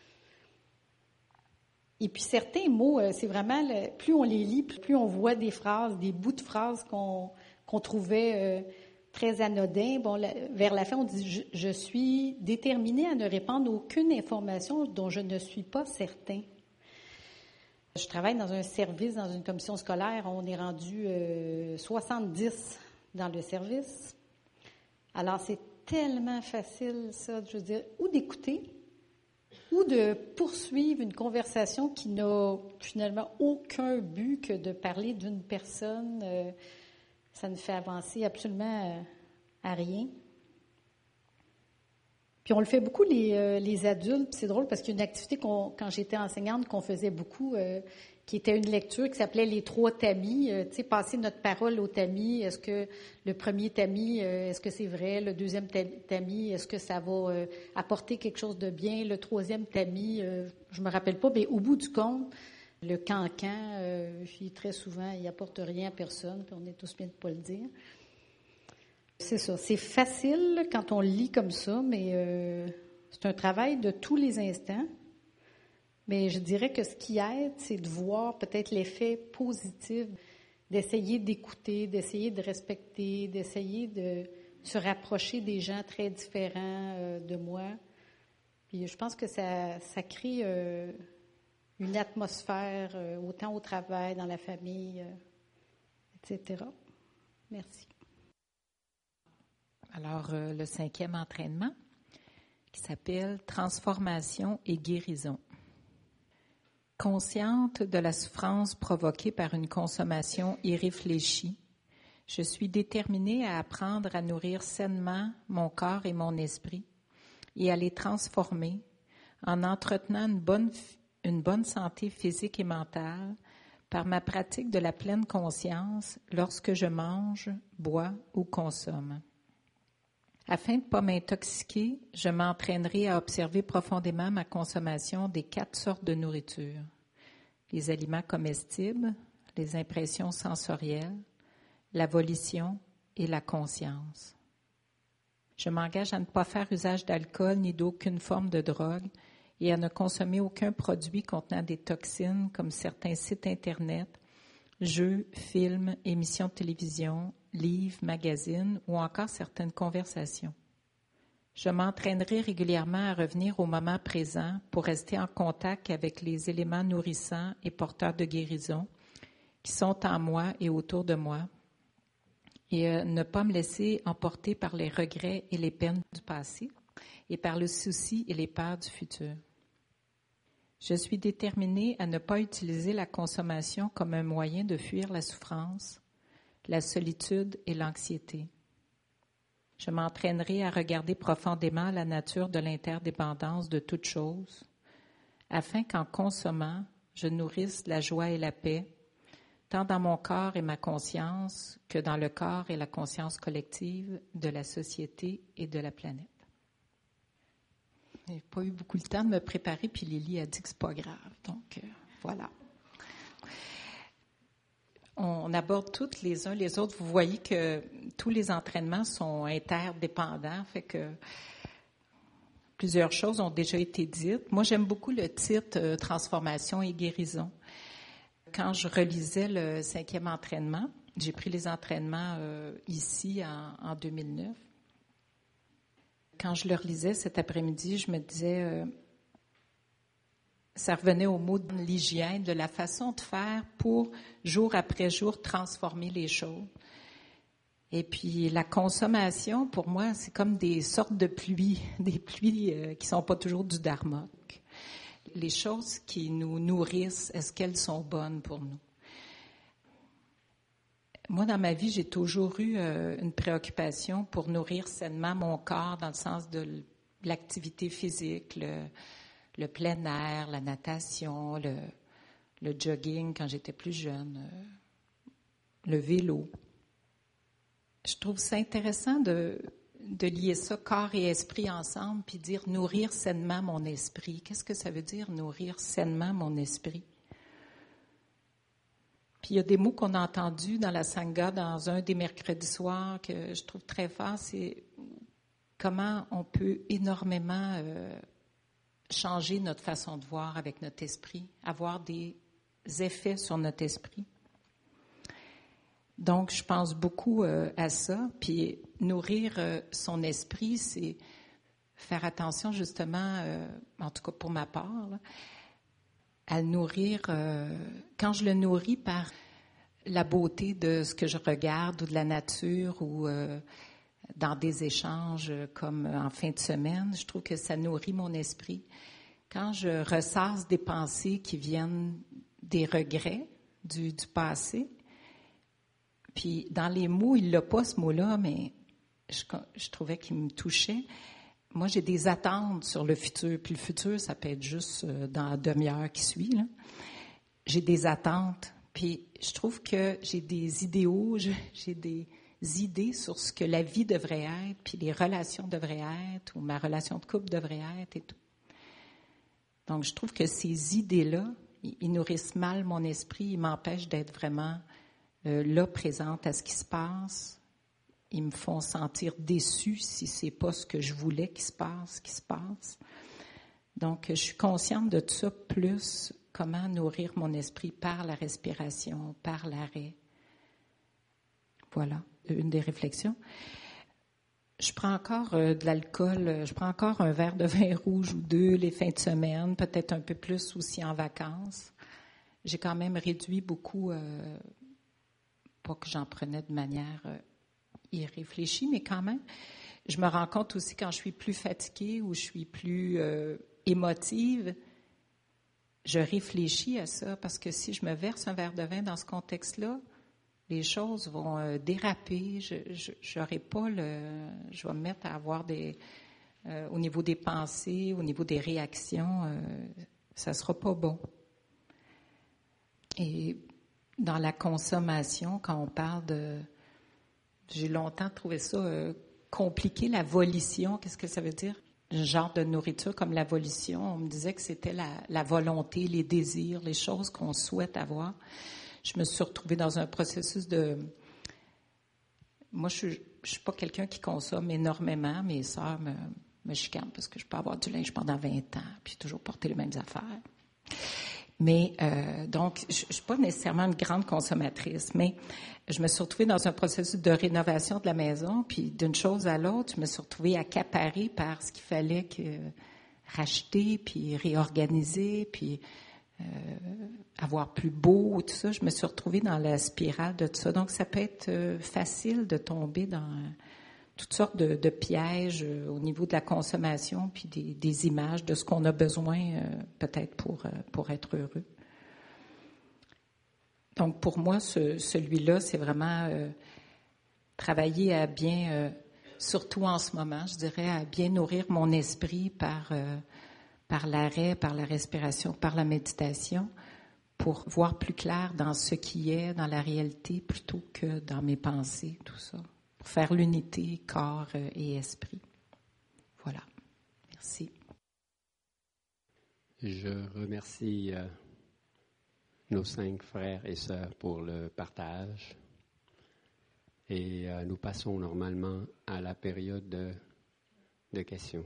Et puis certains mots, c'est vraiment, plus on les lit, plus on voit des phrases, des bouts de phrases qu'on trouvait très anodins. Bon, vers la fin, on dit « Je suis déterminée à ne répandre aucune information dont je ne suis pas certain ». Je travaille dans un service, dans une commission scolaire. On est rendu 70 dans le service. Alors, c'est tellement facile, ça, je veux dire, ou d'écouter, ou de poursuivre une conversation qui n'a finalement aucun but que de parler d'une personne. Ça ne fait avancer absolument à rien. Puis on le fait beaucoup, les adultes. C'est drôle parce qu'il y a une activité, quand j'étais enseignante, qu'on faisait beaucoup, qui était une lecture qui s'appelait « Les trois tamis ». Tu sais, passer notre parole au tamis. Est-ce que le premier tamis, est-ce que c'est vrai? Le deuxième tamis, est-ce que ça va apporter quelque chose de bien? Le troisième tamis, je me rappelle pas, mais au bout du compte, le cancan, très souvent, il apporte rien à personne, puis on est tous bien de ne pas le dire. C'est ça, c'est facile quand on lit comme ça, mais c'est un travail de tous les instants. Mais je dirais que ce qui aide, c'est de voir peut-être l'effet positif, d'essayer d'écouter, d'essayer de respecter, d'essayer de se rapprocher des gens très différents de moi. Puis je pense que ça crée une atmosphère, autant au travail, dans la famille, etc. Merci. Alors, le 5e entraînement, qui s'appelle « Transformation et guérison ». Consciente de la souffrance provoquée par une consommation irréfléchie, je suis déterminée à apprendre à nourrir sainement mon corps et mon esprit et à les transformer en entretenant une bonne santé physique et mentale par ma pratique de la pleine conscience lorsque je mange, bois ou consomme. Afin de ne pas m'intoxiquer, je m'entraînerai à observer profondément ma consommation des 4 sortes de nourriture. Les aliments comestibles, les impressions sensorielles, la volition et la conscience. Je m'engage à ne pas faire usage d'alcool ni d'aucune forme de drogue et à ne consommer aucun produit contenant des toxines comme certains sites Internet, jeux, films, émissions de télévision, livres, magazines ou encore certaines conversations. Je m'entraînerai régulièrement à revenir au moment présent pour rester en contact avec les éléments nourrissants et porteurs de guérison qui sont en moi et autour de moi et ne pas me laisser emporter par les regrets et les peines du passé et par le souci et les peurs du futur. Je suis déterminée à ne pas utiliser la consommation comme un moyen de fuir la souffrance, la solitude et l'anxiété. Je m'entraînerai à regarder profondément la nature de l'interdépendance de toute chose, afin qu'en consommant, je nourrisse la joie et la paix, tant dans mon corps et ma conscience que dans le corps et la conscience collective de la société et de la planète. Je n'ai pas eu beaucoup de temps de me préparer, puis Lily a dit que ce n'est pas grave. Donc, voilà. On aborde toutes les uns les autres. Vous voyez que tous les entraînements sont interdépendants, fait que plusieurs choses ont déjà été dites. Moi, j'aime beaucoup le titre « Transformation et guérison ». Quand je relisais le 5e entraînement, j'ai pris les entraînements ici en 2009. Quand je le relisais cet après-midi, je me disais, ça revenait au mot de l'hygiène, de la façon de faire pour, jour après jour, transformer les choses. Et puis la consommation, pour moi, c'est comme des sortes de pluies, des pluies qui ne sont pas toujours du dharma. Les choses qui nous nourrissent, est-ce qu'elles sont bonnes pour nous? Moi, dans ma vie, j'ai toujours eu une préoccupation pour nourrir sainement mon corps dans le sens de l'activité physique, le plein air, la natation, le jogging quand j'étais plus jeune, le vélo. Je trouve ça intéressant de lier ça, corps et esprit ensemble, puis dire nourrir sainement mon esprit. Qu'est-ce que ça veut dire, nourrir sainement mon esprit? Puis il y a des mots qu'on a entendus dans la Sangha, dans un des mercredis soirs, que je trouve très fort, c'est comment on peut énormément changer notre façon de voir avec notre esprit, avoir des effets sur notre esprit. Donc, je pense beaucoup à ça. Puis, nourrir son esprit, c'est faire attention, justement, en tout cas pour ma part, là, à le nourrir. Quand je le nourris par la beauté de ce que je regarde ou de la nature ou dans des échanges comme en fin de semaine, je trouve que ça nourrit mon esprit. Quand je ressasse des pensées qui viennent des regrets du passé, puis dans les mots, il n'a pas ce mot-là, mais je trouvais qu'il me touchait. Moi, j'ai des attentes sur le futur, puis le futur, ça peut être juste dans la demi-heure qui suit, là. J'ai des attentes, puis je trouve que j'ai des idéaux, j'ai des idées sur ce que la vie devrait être, puis les relations devraient être, ou ma relation de couple devrait être et tout. Donc, je trouve que ces idées-là, ils nourrissent mal mon esprit, ils m'empêchent d'être vraiment là, présente à ce qui se passe. Ils me font sentir déçue si c'est pas ce que je voulais qui se passe. Donc, je suis consciente de tout ça plus, comment nourrir mon esprit par la respiration, par l'arrêt. Voilà, une des réflexions. Je prends encore de l'alcool, je prends encore un verre de vin rouge ou 2 les fins de semaine, peut-être un peu plus aussi en vacances. J'ai quand même réduit beaucoup, pas que j'en prenais de manière irréfléchie, mais quand même, je me rends compte aussi quand je suis plus fatiguée ou je suis plus émotive, je réfléchis à ça parce que si je me verse un verre de vin dans ce contexte-là, les choses vont déraper. J'aurai pas je vais me mettre à avoir au niveau des pensées, au niveau des réactions, ça sera pas bon. Et dans la consommation, quand on parle j'ai longtemps trouvé ça compliqué, la volition. Qu'est-ce que ça veut dire? Un genre de nourriture comme la volition. On me disait que c'était la volonté, les désirs, les choses qu'on souhaite avoir. Je me suis retrouvée dans un processus Moi, je suis pas quelqu'un qui consomme énormément. Mes sœurs me chicanent parce que je peux avoir du linge pendant 20 ans puis toujours porter les mêmes affaires. Mais donc, je ne suis pas nécessairement une grande consommatrice, mais je me suis retrouvée dans un processus de rénovation de la maison, puis d'une chose à l'autre, je me suis retrouvée accaparée par ce qu'il fallait racheter, puis réorganiser, puis avoir plus beau, tout ça. Je me suis retrouvée dans la spirale de tout ça. Donc, ça peut être facile de tomber dans toutes sortes de pièges au niveau de la consommation, puis des images de ce qu'on a besoin peut-être pour être heureux. Donc, pour moi, celui-là, c'est vraiment travailler à bien, surtout en ce moment, je dirais, à bien nourrir mon esprit par l'arrêt, par la respiration, par la méditation, pour voir plus clair dans ce qui est, dans la réalité, plutôt que dans mes pensées, tout ça. Pour faire l'unité corps et esprit. Voilà. Merci. Je remercie nos 5 frères et sœurs pour le partage. Et nous passons normalement à la période de questions.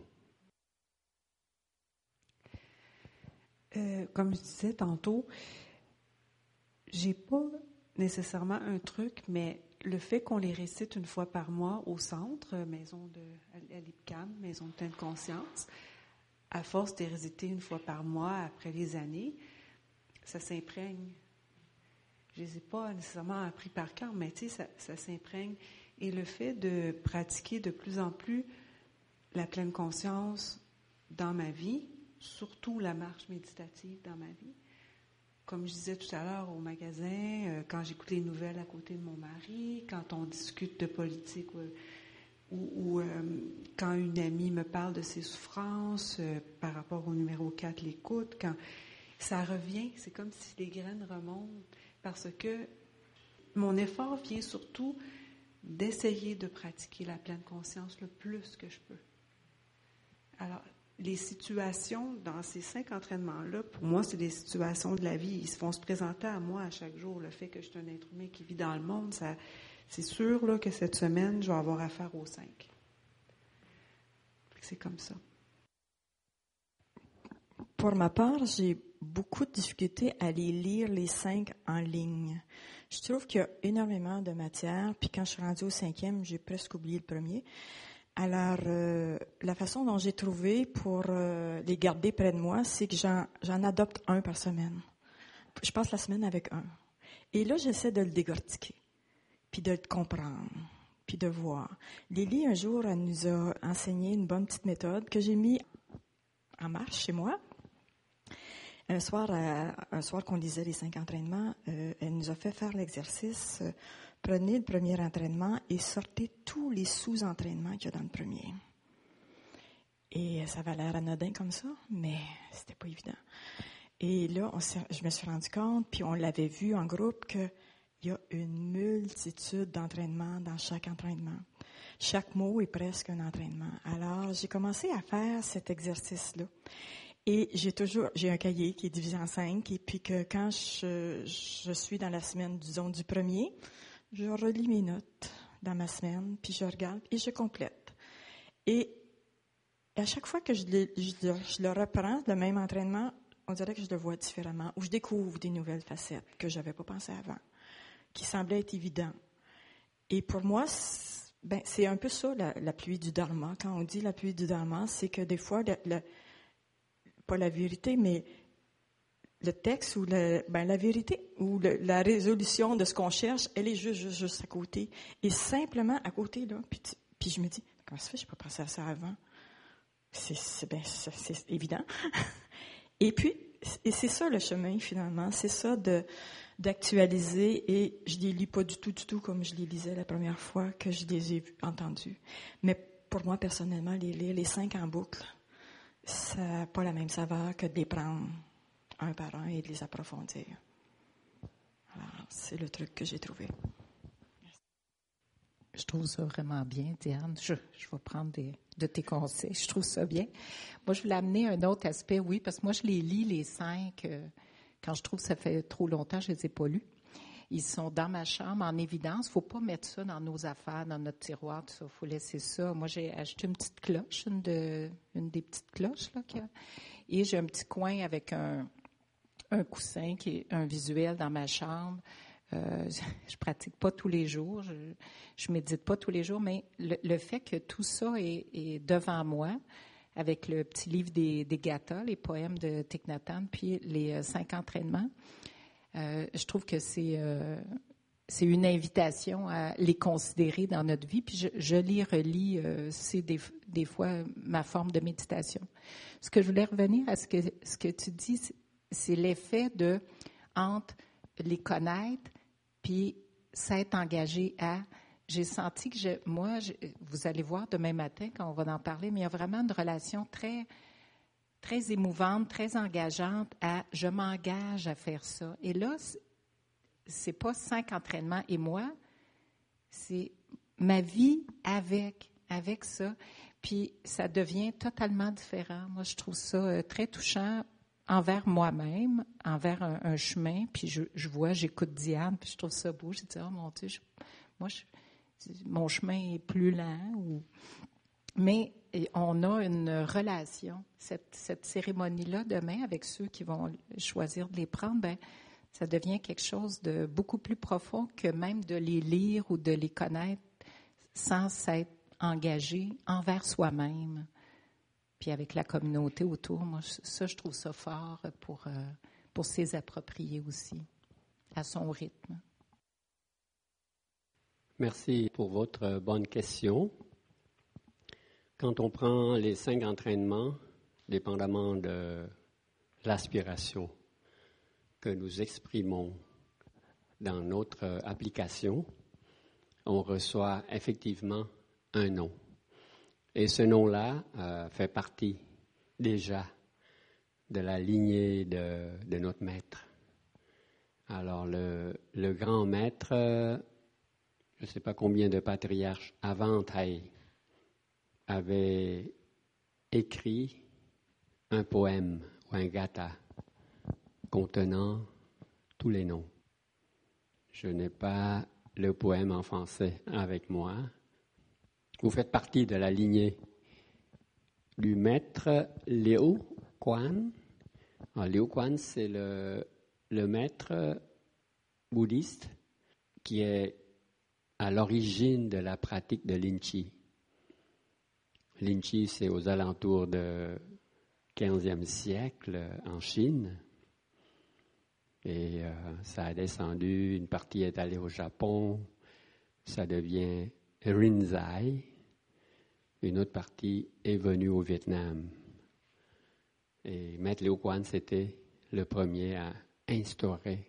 Comme je disais tantôt, j'ai pas nécessairement un truc, mais le fait qu'on les récite une fois par mois au centre, à l'IPCAM, Maison de pleine conscience, à force de les réciter une fois par mois après les années, ça s'imprègne. Je ne les ai pas nécessairement appris par cœur, mais tu sais, ça s'imprègne. Et le fait de pratiquer de plus en plus la pleine conscience dans ma vie, surtout la marche méditative dans ma vie, comme je disais tout à l'heure au magasin, quand j'écoute les nouvelles à côté de mon mari, quand on discute de politique ou quand une amie me parle de ses souffrances par rapport au numéro 4, l'écoute, quand ça revient, c'est comme si les graines remontent, parce que mon effort vient surtout d'essayer de pratiquer la pleine conscience le plus que je peux. Alors, les situations dans ces 5 entraînements-là, pour moi, c'est des situations de la vie. Ils se font se présenter à moi à chaque jour. Le fait que je suis un être humain qui vit dans le monde, c'est sûr là, que cette semaine, je vais avoir affaire aux 5. C'est comme ça. Pour ma part, j'ai beaucoup de difficultés à les lire les 5 en ligne. Je trouve qu'il y a énormément de matière, puis quand je suis rendue au 5e, j'ai presque oublié le premier. Alors, la façon dont j'ai trouvé pour les garder près de moi, c'est que j'en adopte un par semaine. Je passe la semaine avec un. Et là, j'essaie de le décortiquer, puis de le comprendre, puis de voir. Lily, un jour, elle nous a enseigné une bonne petite méthode que j'ai mis en marche chez moi. Un soir qu'on lisait les 5 entraînements, elle nous a fait faire l'exercice. Prenez le premier entraînement et sortez tous les sous-entraînements qu'il y a dans le premier. Et ça avait l'air anodin comme ça, mais c'était pas évident. Et là, je me suis rendu compte, puis on l'avait vu en groupe, qu'il y a une multitude d'entraînements dans chaque entraînement. Chaque mot est presque un entraînement. Alors, j'ai commencé à faire cet exercice-là. Et j'ai un cahier qui est divisé en 5, et puis que quand je suis dans la semaine, disons, du premier, je relis mes notes dans ma semaine, puis je regarde et je complète. Et à chaque fois que je le reprends, le même entraînement, on dirait que je le vois différemment, ou je découvre des nouvelles facettes que je n'avais pas pensé avant, qui semblaient être évidentes. Et pour moi, c'est un peu ça, la pluie du Dharma. Quand on dit la pluie du Dharma, c'est que des fois, pas la vérité, mais le texte ou la vérité ou la résolution de ce qu'on cherche, elle est juste à côté. Et simplement à côté, là, puis je me dis, comment ça fait, je n'ai pas pensé à ça avant? C'est évident. Et c'est ça le chemin, finalement. C'est ça d'actualiser, et je les lis pas du tout comme je les lisais la première fois que je les ai entendus. Mais pour moi, personnellement, les 5 en boucle, ça n'a pas la même saveur que de les prendre un par un et de les approfondir. Alors, c'est le truc que j'ai trouvé. Je trouve ça vraiment bien, Diane. Je vais prendre de tes conseils. Je trouve ça bien. Moi, je voulais amener un autre aspect, oui, parce que moi, je les lis, les 5. Quand je trouve que ça fait trop longtemps, je ne les ai pas lus. Ils sont dans ma chambre, en évidence. Il ne faut pas mettre ça dans nos affaires, dans notre tiroir, tout ça. Il faut laisser ça. Moi, j'ai acheté une petite cloche, une des petites cloches, là, et j'ai un petit coin avec un coussin qui est un visuel dans ma chambre. Je pratique pas tous les jours, je médite pas tous les jours, mais le fait que tout ça est devant moi, avec le petit livre des Gathas, les poèmes de Thich Nhat Hanh, puis les 5 entraînements, je trouve que c'est une invitation à les considérer dans notre vie, puis je les relis, c'est des fois ma forme de méditation. Ce que je voulais revenir à ce que tu dis, c'est l'effet entre les connaître, puis s'être engagé à... J'ai senti que vous allez voir demain matin quand on va en parler, mais il y a vraiment une relation très, très émouvante, très engageante à « je m'engage à faire ça ». Et là, c'est pas 5 entraînements et moi, c'est ma vie avec ça. Puis ça devient totalement différent. Moi, je trouve ça très touchant envers moi-même, envers un chemin. Puis j'écoute Diane, puis je trouve ça beau. Je dis, oh mon Dieu, mon chemin est plus lent. Mais on a une relation. Cette cérémonie-là, demain, avec ceux qui vont choisir de les prendre, ça devient quelque chose de beaucoup plus profond que même de les lire ou de les connaître sans s'être engagé envers soi-même, puis avec la communauté autour. Moi, ça, je trouve ça fort pour s'y approprier aussi, à son rythme. Merci pour votre bonne question. Quand on prend les 5 entraînements, dépendamment de l'aspiration que nous exprimons dans notre application, on reçoit effectivement un nom. Et ce nom-là fait partie déjà de la lignée de notre maître. Alors, le grand maître, je ne sais pas combien de patriarches avant Thaï, avait écrit un poème ou un gatha contenant tous les noms. Je n'ai pas le poème en français avec moi. Vous faites partie de la lignée du maître Léo Kuan. Léo Kuan, c'est le maître bouddhiste qui est à l'origine de la pratique de l'Inchi. L'Inchi, c'est aux alentours du 15e siècle en Chine. Et ça a descendu, une partie est allée au Japon, ça devient Rinzai. Une autre partie est venue au Vietnam. Et Maître Léo Kuan, c'était le premier à instaurer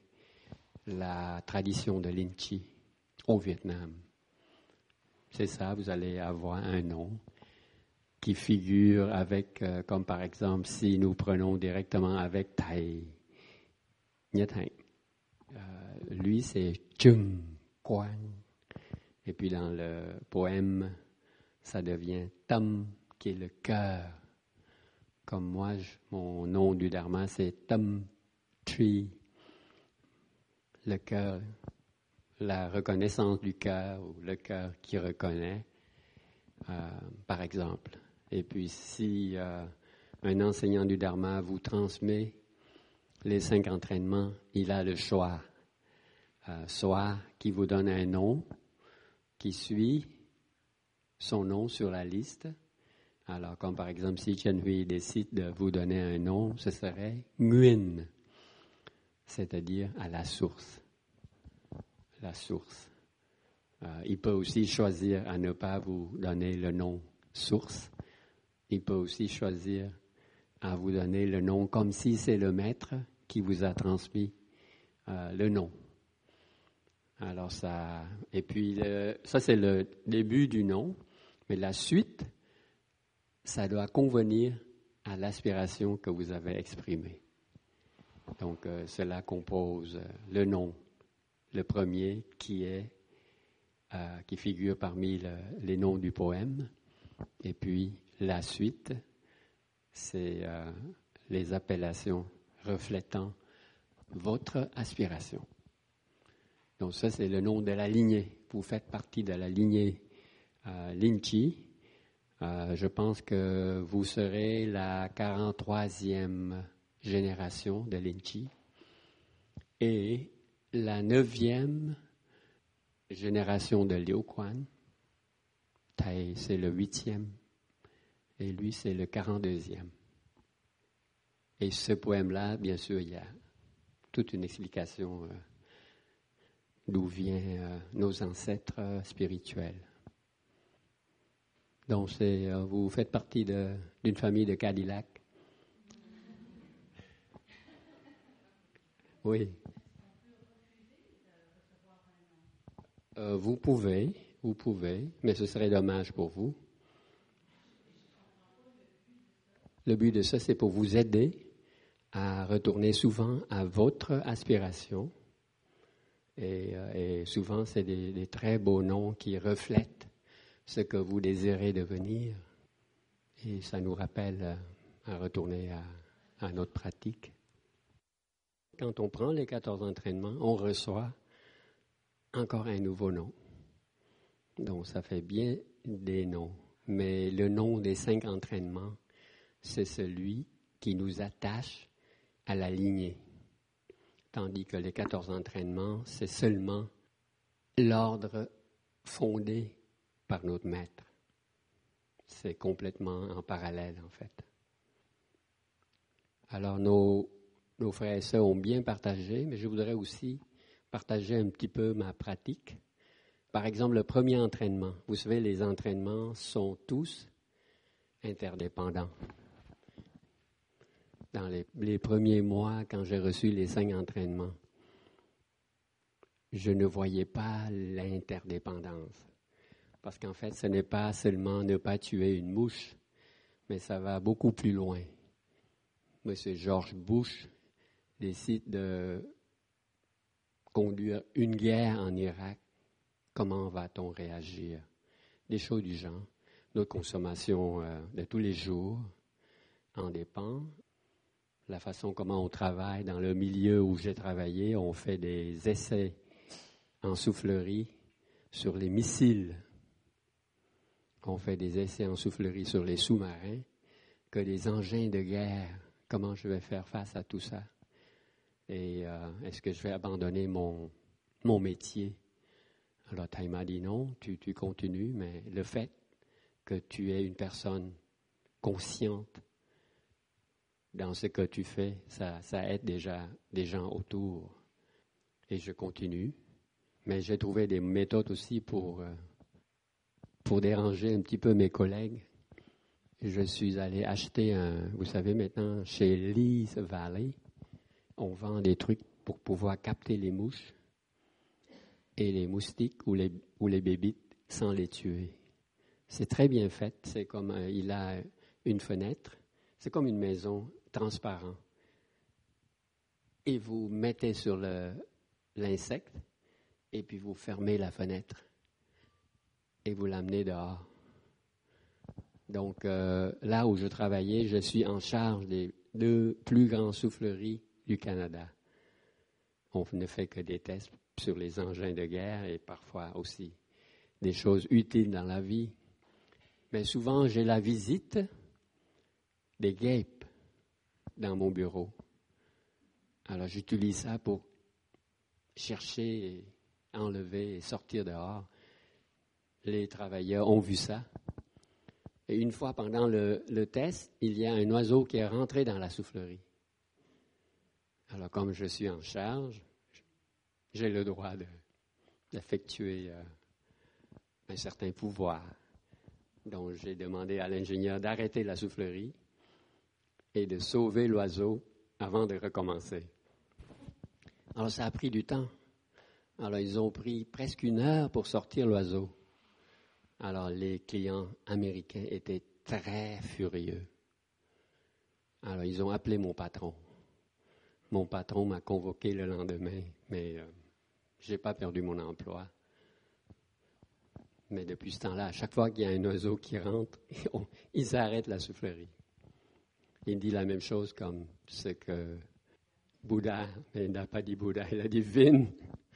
la tradition de l'Inchi au Vietnam. C'est ça, vous allez avoir un nom qui figure avec, comme par exemple, si nous prenons directement avec Thaï, Nhất Hạnh. Lui, c'est Chung Quang. Et puis dans le poème, ça devient Tam, qui est le cœur. Comme moi, mon nom du Dharma, c'est Tam Tri. Le cœur, la reconnaissance du cœur, ou le cœur qui reconnaît, par exemple. Et puis si un enseignant du Dharma vous transmet les 5 entraînements, il a le choix. Soit qui vous donne un nom qui suit son nom sur la liste. Alors, comme par exemple, si Chen Hui décide de vous donner un nom, ce serait Nguyen, c'est-à-dire à la source. La source. Il peut aussi choisir à ne pas vous donner le nom source. Il peut aussi choisir à vous donner le nom comme si c'est le maître qui vous a transmis le nom. Alors ça, et puis ça c'est le début du nom, mais la suite, ça doit convenir à l'aspiration que vous avez exprimée. Donc cela compose le nom, le premier qui figure parmi les noms du poème, et puis la suite, c'est les appellations reflétant votre aspiration. Donc ça, c'est le nom de la lignée. Vous faites partie de la lignée Linchi. Je pense que vous serez la 43e génération de Linchi et la 9e génération de Léo Kuan. Thaï, c'est le 8e et lui, c'est le 42e. Et ce poème-là, bien sûr, il y a toute une explication d'où viennent nos ancêtres spirituels. Donc, vous faites partie d'une famille de Cadillac. Oui. Vous pouvez, mais ce serait dommage pour vous. Le but de ça, c'est pour vous aider à retourner souvent à votre aspiration. Et souvent, c'est des très beaux noms qui reflètent ce que vous désirez devenir. Et ça nous rappelle à retourner à notre pratique. Quand on prend les 14 entraînements, on reçoit encore un nouveau nom. Donc, ça fait bien des noms. Mais le nom des 5 entraînements, c'est celui qui nous attache à la lignée. Tandis que les 14 entraînements, c'est seulement l'ordre fondé par notre maître. C'est complètement en parallèle, en fait. Alors, nos frères et sœurs ont bien partagé, mais je voudrais aussi partager un petit peu ma pratique. Par exemple, le premier entraînement. Vous savez, les entraînements sont tous interdépendants. Dans les premiers mois, quand j'ai reçu les 5 entraînements, je ne voyais pas l'interdépendance. Parce qu'en fait, ce n'est pas seulement ne pas tuer une mouche, mais ça va beaucoup plus loin. M. George Bush décide de conduire une guerre en Irak. Comment va-t-on réagir? Des choses du genre. Notre consommation de tous les jours en dépend. La façon comment on travaille dans le milieu où j'ai travaillé, on fait des essais en soufflerie sur les missiles. On fait des essais en soufflerie sur les sous-marins, que les engins de guerre. Comment je vais faire face à tout ça? Et est-ce que je vais abandonner mon métier? Alors, Thay m'a dit non, tu continues, mais le fait que tu es une personne consciente dans ce que tu fais, ça aide déjà des gens autour. Et je continue. Mais j'ai trouvé des méthodes aussi pour déranger un petit peu mes collègues. Je suis allé acheter vous savez maintenant, chez Lee's Valley, on vend des trucs pour pouvoir capter les mouches et les moustiques ou les bébites sans les tuer. C'est très bien fait. C'est comme il a une fenêtre. C'est comme une maison transparente. Et vous mettez sur l'insecte et puis vous fermez la fenêtre et vous l'amenez dehors. Donc, là où je travaillais, je suis en charge des 2 plus grandes souffleries du Canada. On ne fait que des tests sur les engins de guerre et parfois aussi des choses utiles dans la vie. Mais souvent, j'ai la visite des guêpes dans mon bureau. Alors, j'utilise ça pour chercher, enlever et sortir dehors. Les travailleurs ont vu ça. Et une fois pendant le test, il y a un oiseau qui est rentré dans la soufflerie. Alors, comme je suis en charge, j'ai le droit d'effectuer un certain pouvoir. Donc, j'ai demandé à l'ingénieur d'arrêter la soufflerie et de sauver l'oiseau avant de recommencer. Alors, ça a pris du temps. Alors, ils ont pris presque 1 heure pour sortir l'oiseau. Alors, les clients américains étaient très furieux. Alors, ils ont appelé mon patron. Mon patron m'a convoqué le lendemain, mais je n'ai pas perdu mon emploi. Mais depuis ce temps-là, à chaque fois qu'il y a un oiseau qui rentre, ils arrêtent la soufflerie. Il dit la même chose comme ce que Bouddha, mais il n'a pas dit Bouddha, il a dit Vin.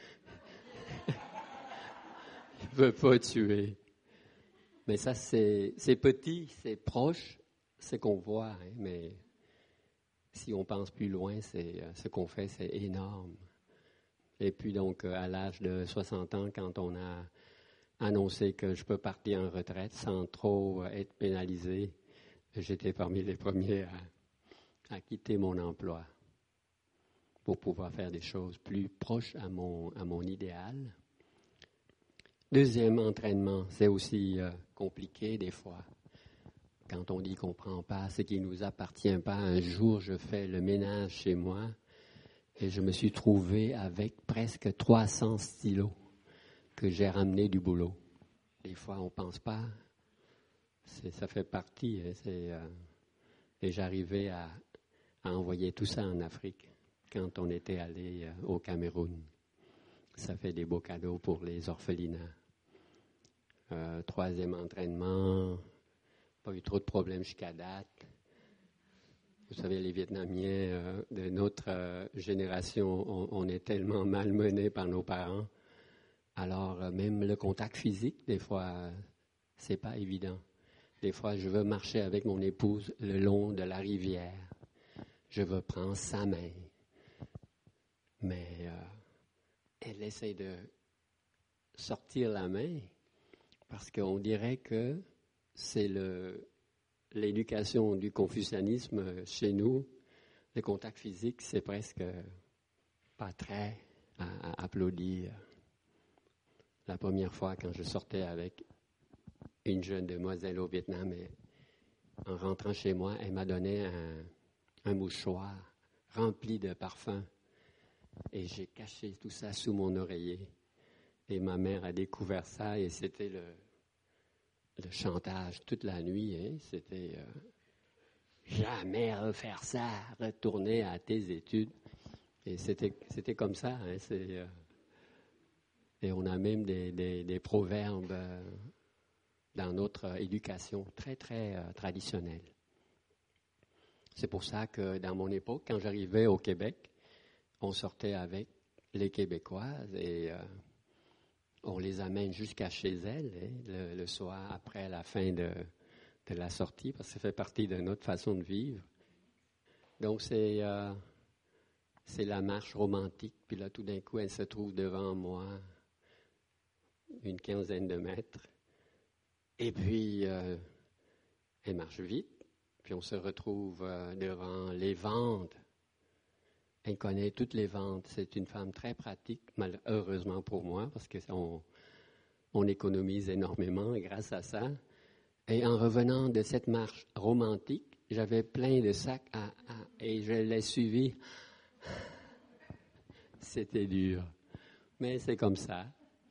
Il ne veut pas tuer. Mais ça, c'est petit, c'est proche, c'est qu'on voit, hein, mais si on pense plus loin, ce qu'on fait, c'est énorme. Et puis donc, à l'âge de 60 ans, quand on a annoncé que je peux partir en retraite sans trop être pénalisé, j'étais parmi les premiers à quitter mon emploi pour pouvoir faire des choses plus proches à mon idéal. Deuxième entraînement, c'est aussi compliqué des fois. Quand on dit qu'on ne prend pas ce qui ne nous appartient pas, un jour, je fais le ménage chez moi et je me suis trouvé avec presque 300 stylos que j'ai ramené du boulot. Des fois, on ne pense pas. Ça fait partie. Et j'arrivais à envoyer tout ça en Afrique quand on était allé au Cameroun. Ça fait des beaux cadeaux pour les orphelinats. 3e entraînement, pas eu trop de problèmes jusqu'à date. Vous savez, les Vietnamiens de notre génération, on est tellement malmenés par nos parents. Alors, même le contact physique, des fois, c'est pas évident. Des fois, je veux marcher avec mon épouse le long de la rivière. Je veux prendre sa main. Mais elle essaie de sortir la main parce qu'on dirait que c'est l'éducation du confucianisme chez nous. Le contact physique, c'est presque pas très à applaudir. La première fois, quand je sortais avec une jeune demoiselle au Vietnam, en rentrant chez moi, elle m'a donné un mouchoir rempli de parfums. Et j'ai caché tout ça sous mon oreiller. Et ma mère a découvert ça et c'était le chantage toute la nuit. Hein. C'était jamais refaire ça, retourner à tes études. Et c'était comme ça. Hein. Et on a même des proverbes dans notre éducation très, très traditionnelle. C'est pour ça que dans mon époque, quand j'arrivais au Québec, on sortait avec les Québécoises et on les amène jusqu'à chez elles hein, le soir après la fin de la sortie, parce que ça fait partie de notre façon de vivre. Donc c'est la marche romantique, puis là tout d'un coup elle se trouve devant moi, une 15aine de mètres, et puis elle marche vite, puis on se retrouve devant les ventes. Elle connaît toutes les ventes. C'est une femme très pratique, malheureusement pour moi, parce qu'on économise énormément grâce à ça. Et en revenant de cette marche romantique, j'avais plein de sacs et je l'ai suivi. C'était dur, mais c'est comme ça.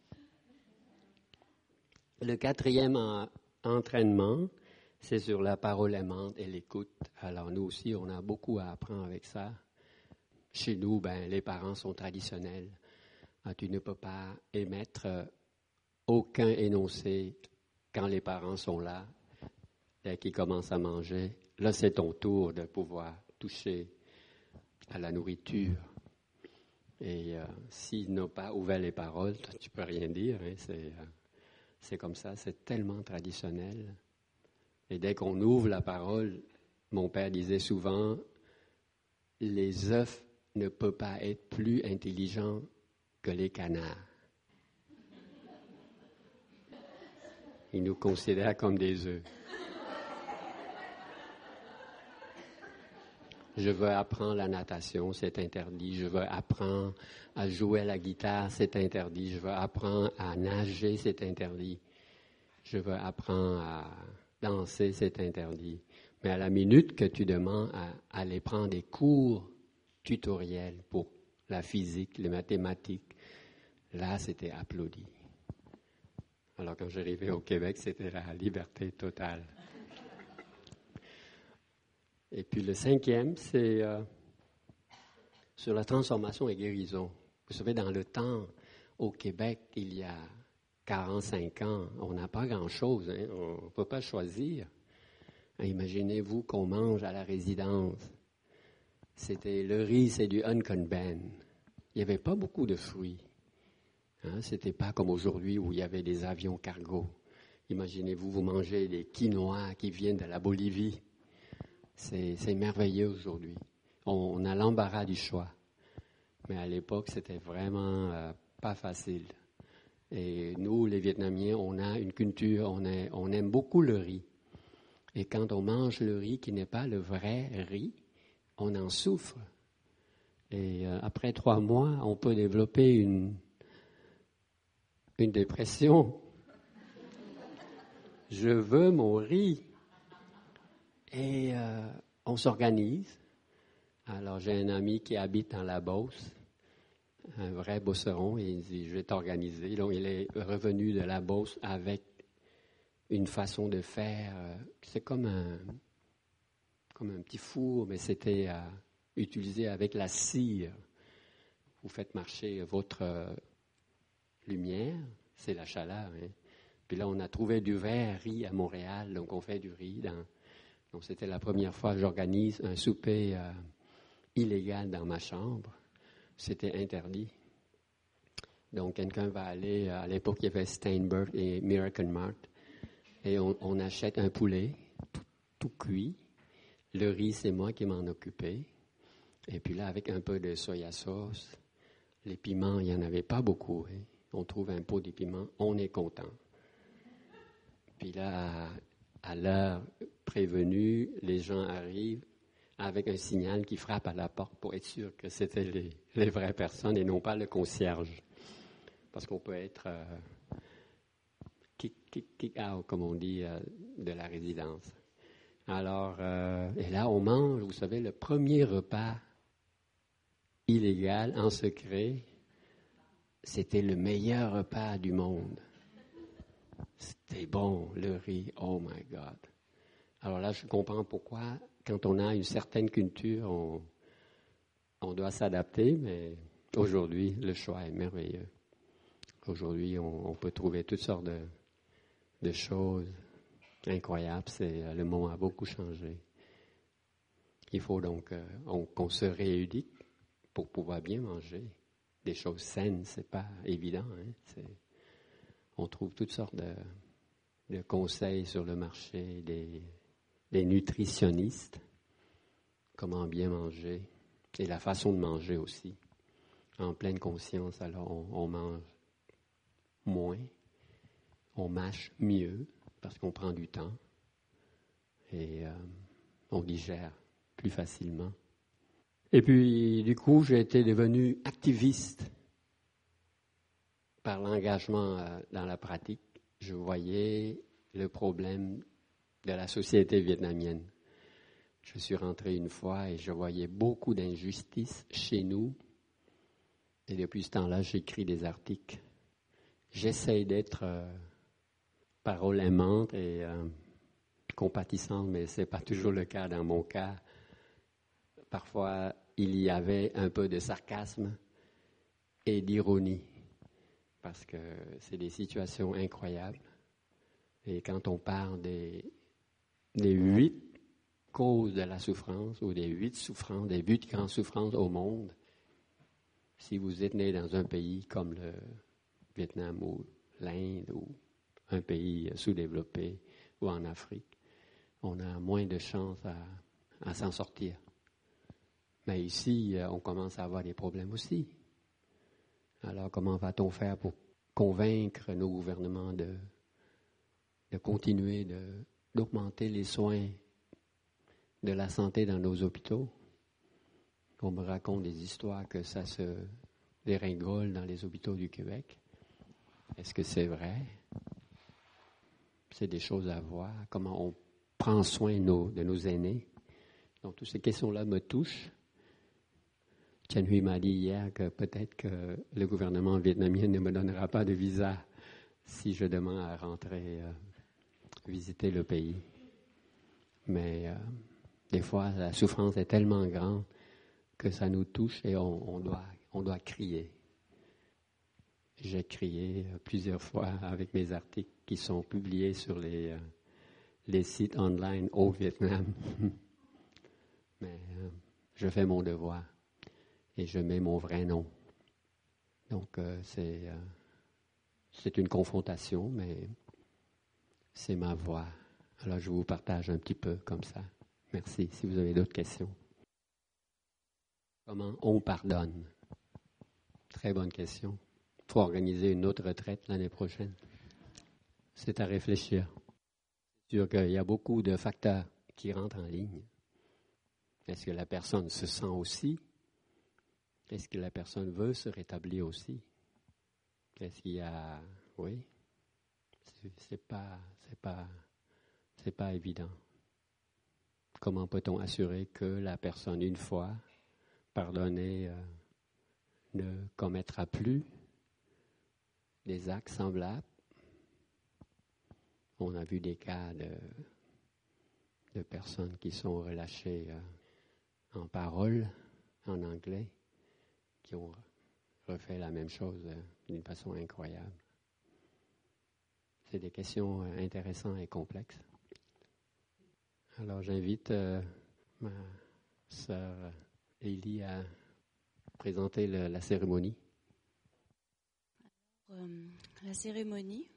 Le 4e entraînement, c'est sur la parole aimante et l'écoute. Alors nous aussi, on a beaucoup à apprendre avec ça. Chez nous, les parents sont traditionnels. Tu ne peux pas émettre aucun énoncé quand les parents sont là, dès qu'ils commencent à manger. Là, c'est ton tour de pouvoir toucher à la nourriture. Et s'ils n'ont pas ouvert les paroles, tu ne peux rien dire. Hein, c'est comme ça, c'est tellement traditionnel. Et dès qu'on ouvre la parole, mon père disait souvent, les œufs ne peut pas être plus intelligent que les canards. Ils nous considèrent comme des œufs. Je veux apprendre la natation, c'est interdit. Je veux apprendre à jouer à la guitare, c'est interdit. Je veux apprendre à nager, c'est interdit. Je veux apprendre à danser, c'est interdit. Mais à la minute que tu demandes à aller prendre des cours tutoriel pour la physique, les mathématiques. Là, c'était applaudi. Alors, quand j'arrivais au Québec, c'était la liberté totale. Et puis, le 5e, c'est sur la transformation et guérison. Vous savez, dans le temps, au Québec, il y a 45 ans, on n'a pas grand-chose. Hein? On ne peut pas choisir. Imaginez-vous qu'on mange à la résidence. C'était le riz, c'est du Uncle Ben. Il n'y avait pas beaucoup de fruits. Hein? C'était pas comme aujourd'hui où il y avait des avions cargo. Imaginez-vous, vous mangez des quinoa qui viennent de la Bolivie. C'est merveilleux aujourd'hui. On a l'embarras du choix. Mais à l'époque, c'était vraiment pas facile. Et nous, les Vietnamiens, on a une culture, on aime beaucoup le riz. Et quand on mange le riz qui n'est pas le vrai riz, on en souffre. Et après 3 mois, on peut développer une dépression. Je veux mon riz. Et on s'organise. Alors, j'ai un ami qui habite dans la Beauce. un vrai bosseron, et il dit, je vais t'organiser. Donc, il est revenu de la Beauce avec une façon de faire. C'est comme un petit four, mais c'était utilisé avec la cire. Vous faites marcher votre lumière, c'est la chaleur. Hein. Puis là, on a trouvé du vrai riz à Montréal, donc on fait du riz. Donc, c'était la première fois que j'organise un souper illégal dans ma chambre. C'était interdit. Donc, quelqu'un va aller, à l'époque, il y avait Steinberg et American Mart, et on achète un poulet tout cuit. Le riz, c'est moi qui m'en occupais. Et puis là, avec un peu de soya sauce, les piments, il n'y en avait pas beaucoup. Hein. On trouve un pot de piments, on est content. Puis là, à l'heure prévenue, les gens arrivent avec un signal qui frappe à la porte pour être sûr que c'était les vraies personnes et non pas le concierge. Parce qu'on peut être kick out, comme on dit, de la résidence. Alors, et là, on mange, vous savez, le premier repas illégal, en secret, c'était le meilleur repas du monde. C'était bon, le riz, oh my God. Alors là, je comprends pourquoi, quand on a une certaine culture, on doit s'adapter, mais aujourd'hui, le choix est merveilleux. Aujourd'hui, on peut trouver toutes sortes de choses incroyables. Le monde a beaucoup changé. Il faut donc qu'on se rééduque pour pouvoir bien manger. Des choses saines, c'est pas évident. Hein? On trouve toutes sortes de conseils sur le marché, des nutritionnistes, comment bien manger, et la façon de manger aussi. En pleine conscience, alors on mange moins, on mâche mieux, parce qu'on prend du temps, et on digère plus facilement. Et puis, du coup, j'ai été devenu activiste par l'engagement dans la pratique. Je voyais le problème de la société vietnamienne. Je suis rentré une fois et je voyais beaucoup d'injustices chez nous. Et depuis ce temps-là, j'écris des articles. J'essaie d'être parole aimante et compatissante, mais ce n'est pas toujours le cas dans mon cas. Parfois, il y avait un peu de sarcasme et d'ironie, parce que c'est des situations incroyables. Et quand on parle des 8 causes de la souffrance, ou des 8 souffrances, des 8 grandes souffrances au monde, si vous êtes né dans un pays comme le Vietnam ou l'Inde ou un pays sous-développé ou en Afrique, on a moins de chances à s'en sortir. Mais ici, on commence à avoir des problèmes aussi. Alors, comment va-t-on faire pour convaincre nos gouvernements de continuer d'augmenter les soins de la santé dans nos hôpitaux? On me raconte des histoires que ça se déringole dans les hôpitaux du Québec. Est-ce que c'est vrai? C'est des choses à voir. Comment on prend soin de nos aînés? Donc, toutes ces questions-là me touchent. Tian Huy m'a dit hier que peut-être que le gouvernement vietnamien ne me donnera pas de visa si je demande à rentrer visiter le pays. Mais des fois, la souffrance est tellement grande que ça nous touche et on doit crier. J'ai crié plusieurs fois avec mes articles qui sont publiés sur les sites online au Vietnam. Mais je fais mon devoir et je mets mon vrai nom. Donc, c'est une confrontation, mais c'est ma voix. Alors, je vous partage un petit peu comme ça. Merci. Si vous avez d'autres questions. Comment on pardonne? Très bonne question. Il faut organiser une autre retraite l'année prochaine. C'est à réfléchir. C'est sûr qu'il y a beaucoup de facteurs qui rentrent en ligne. Est-ce que la personne se sent aussi? Est-ce que la personne veut se rétablir aussi? Est-ce qu'il y a... Oui. C'est pas évident. Comment peut-on assurer que la personne, une fois pardonnée, ne commettra plus des actes semblables. On a vu des cas de personnes qui sont relâchées en parole, en anglais, qui ont refait la même chose d'une façon incroyable. C'est des questions intéressantes et complexes. Alors j'invite ma sœur Élie à présenter la cérémonie. La cérémonie,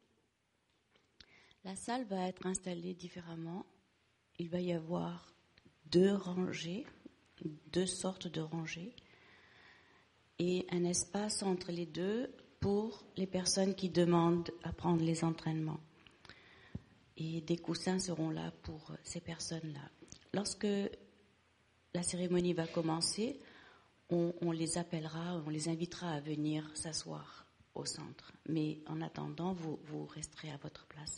la salle va être installée différemment. Il va y avoir 2 rangées, 2 sortes de rangées, et un espace entre les deux pour les personnes qui demandent à prendre les entraînements. Et des coussins seront là pour ces personnes-là. Lorsque la cérémonie va commencer, on les appellera, on les invitera à venir s'asseoir au centre. Mais en attendant, vous resterez à votre place.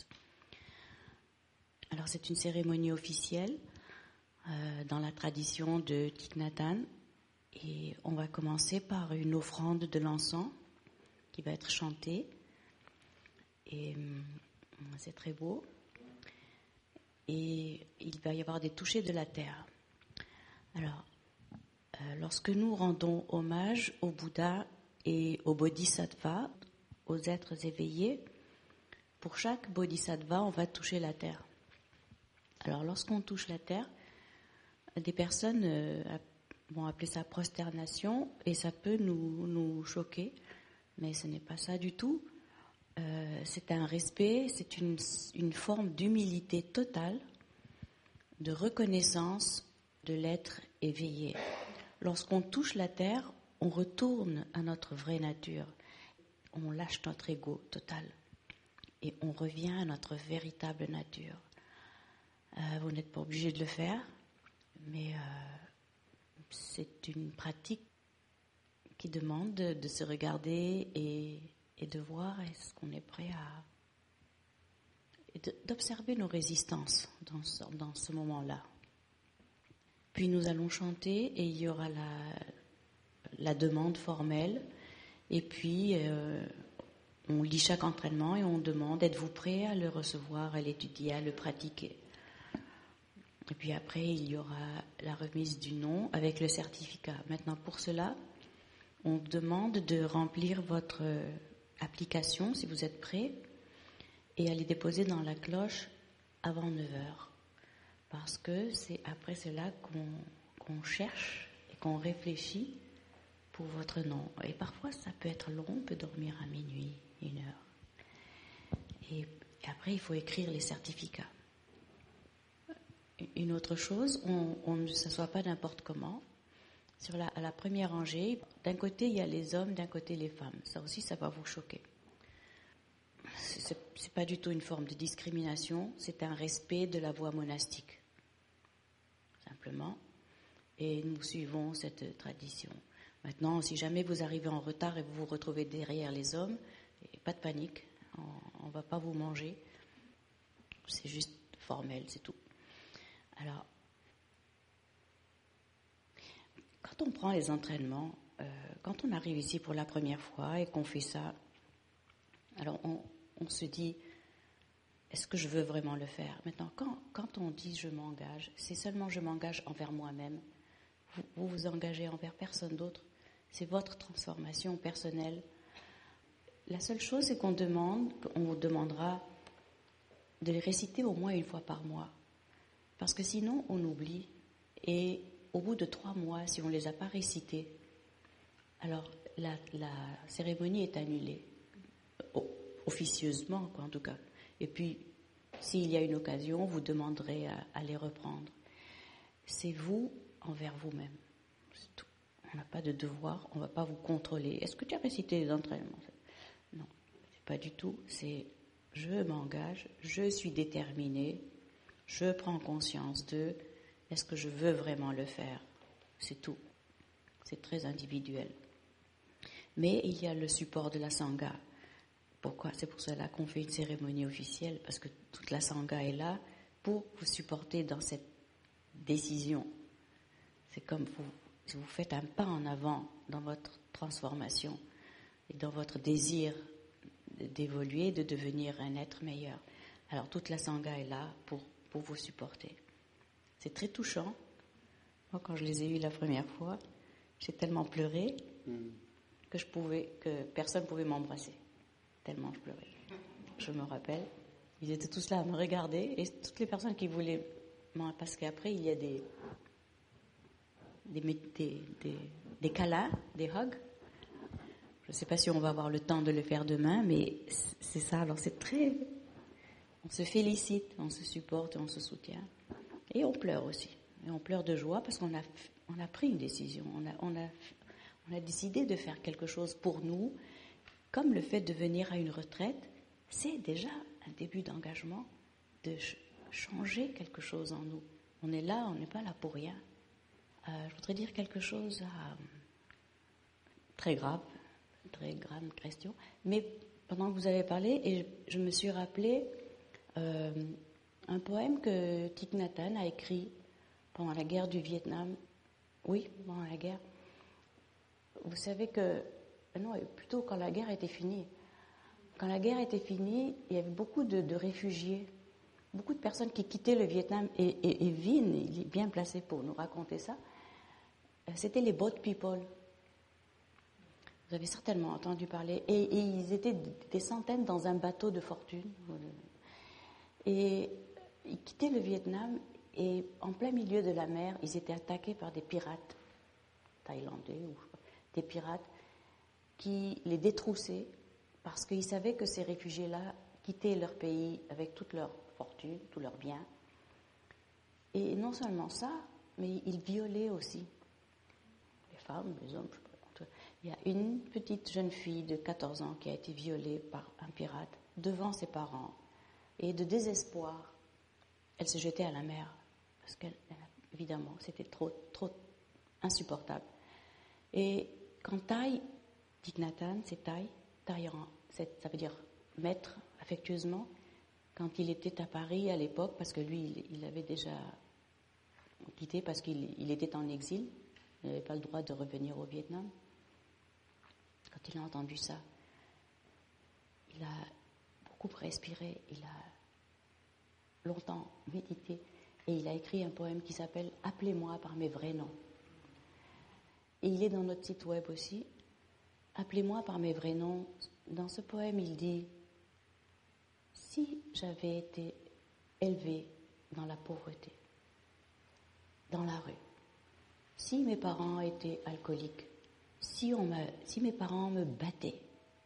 Alors c'est une cérémonie officielle dans la tradition de Thich Nhat Hanh. Et on va commencer par une offrande de l'encens qui va être chantée. Et c'est très beau. Et il va y avoir des touchés de la terre. Alors, lorsque nous rendons hommage au Bouddha et au Bodhisattva, aux êtres éveillés, pour chaque Bodhisattva, on va toucher la terre. Alors, lorsqu'on touche la terre, des personnes vont appeler ça prosternation, et ça peut nous choquer, mais ce n'est pas ça du tout. C'est un respect, c'est une forme d'humilité totale, de reconnaissance de l'être éveillé. Lorsqu'on touche la terre, on retourne à notre vraie nature. On lâche notre ego total et on revient à notre véritable nature. Vous n'êtes pas obligé de le faire, mais c'est une pratique qui demande de se regarder et de voir est-ce qu'on est prêt à... d'observer nos résistances dans ce moment-là. Puis nous allons chanter et il y aura la demande formelle. Et puis on lit chaque entraînement et on demande, êtes-vous prêt à le recevoir, à l'étudier, à le pratiquer? Et puis après, il y aura la remise du nom avec le certificat. Maintenant, pour cela, on demande de remplir votre application, si vous êtes prêt, et à les déposer dans la cloche avant 9h. Parce que c'est après cela qu'on cherche et qu'on réfléchit pour votre nom. Et parfois, ça peut être long, on peut dormir à minuit, 1h. Et après, il faut écrire les certificats. Une autre chose, on ne s'assoit pas n'importe comment. À la première rangée, d'un côté, il y a les hommes, d'un côté, les femmes. Ça aussi, ça va vous choquer. C'est pas du tout une forme de discrimination, c'est un respect de la voie monastique. Simplement. Et nous suivons cette tradition. Maintenant, si jamais vous arrivez en retard et vous vous retrouvez derrière les hommes, pas de panique, on ne va pas vous manger. C'est juste formel, c'est tout. Alors, quand on prend les entraînements, quand on arrive ici pour la première fois et qu'on fait ça, alors on se dit, est-ce que je veux vraiment le faire? Maintenant, quand on dit je m'engage, c'est seulement je m'engage envers moi-même. Vous vous engagez envers personne d'autre. C'est votre transformation personnelle. La seule chose, c'est qu'on vous demandera de les réciter au moins une fois par mois. Parce que sinon, on oublie. Et au bout de 3 mois, si on ne les a pas récités, alors la cérémonie est annulée. Officieusement, quoi, en tout cas. Et puis, s'il y a une occasion, vous demanderez à les reprendre. C'est vous envers vous-même. C'est tout. On n'a pas de devoir, on ne va pas vous contrôler. Est-ce que tu as récité les entraînements? Non, c'est pas du tout. C'est je m'engage, je suis déterminée, je prends conscience de est-ce que je veux vraiment le faire? C'est tout. C'est très individuel. Mais il y a le support de la Sangha. Pourquoi? C'est pour cela qu'on fait une cérémonie officielle, parce que toute la Sangha est là pour vous supporter dans cette décision. C'est comme si vous faites un pas en avant dans votre transformation et dans votre désir d'évoluer, de devenir un être meilleur. Alors toute la Sangha est là pour vous supporter. C'est très touchant. Moi, quand je les ai eus la première fois, j'ai tellement pleuré que personne ne pouvait m'embrasser. Tellement je pleurais. Je me rappelle, ils étaient tous là à me regarder et toutes les personnes qui voulaient... Parce qu'après, il y a des câlins, des hugs. Je ne sais pas si on va avoir le temps de le faire demain, mais c'est ça. Alors c'est très... On se félicite, on se supporte, on se soutient. Et on pleure aussi. Et on pleure de joie parce qu'on a pris une décision. On a décidé de faire quelque chose pour nous. Comme le fait de venir à une retraite, c'est déjà un début d'engagement de changer quelque chose en nous. On est là, on n'est pas là pour rien. Je voudrais dire quelque chose très grave question. Mais pendant que vous avez parlé, et je me suis rappelé un poème que Thich Nhat Hanh a écrit pendant la guerre du Vietnam. Oui, pendant la guerre. Vous savez que... Non, plutôt quand la guerre était finie. Quand la guerre était finie, il y avait beaucoup de réfugiés, beaucoup de personnes qui quittaient le Vietnam. Et Vin, il est bien placé pour nous raconter ça, c'était les boat people. Vous avez certainement entendu parler. Et ils étaient des centaines dans un bateau de fortune. Et ils quittaient le Vietnam et en plein milieu de la mer, ils étaient attaqués par des pirates thaïlandais ou des pirates qui les détroussaient parce qu'ils savaient que ces réfugiés-là quittaient leur pays avec toute leur fortune, tous leurs biens. Et non seulement ça, mais ils violaient aussi les femmes, les hommes. Il y a une petite jeune fille de 14 ans qui a été violée par un pirate devant ses parents. Et de désespoir, elle s'est jetée à la mer. Parce qu'évidemment, c'était trop insupportable. Et quand Thai, Thich Nhat Hanh, c'est Thai, ça veut dire maître, affectueusement, quand il était à Paris à l'époque, parce que lui, il avait déjà quitté parce qu'il était en exil, il n'avait pas le droit de revenir au Vietnam. Quand il a entendu ça, il a beaucoup respiré, il a longtemps médité et il a écrit un poème qui s'appelle « Appelez-moi par mes vrais noms ». Et il est dans notre site web aussi. « Appelez-moi par mes vrais noms ». Dans ce poème, il dit « Si j'avais été élevé dans la pauvreté, dans la rue, si mes parents étaient alcooliques, si mes parents me battaient,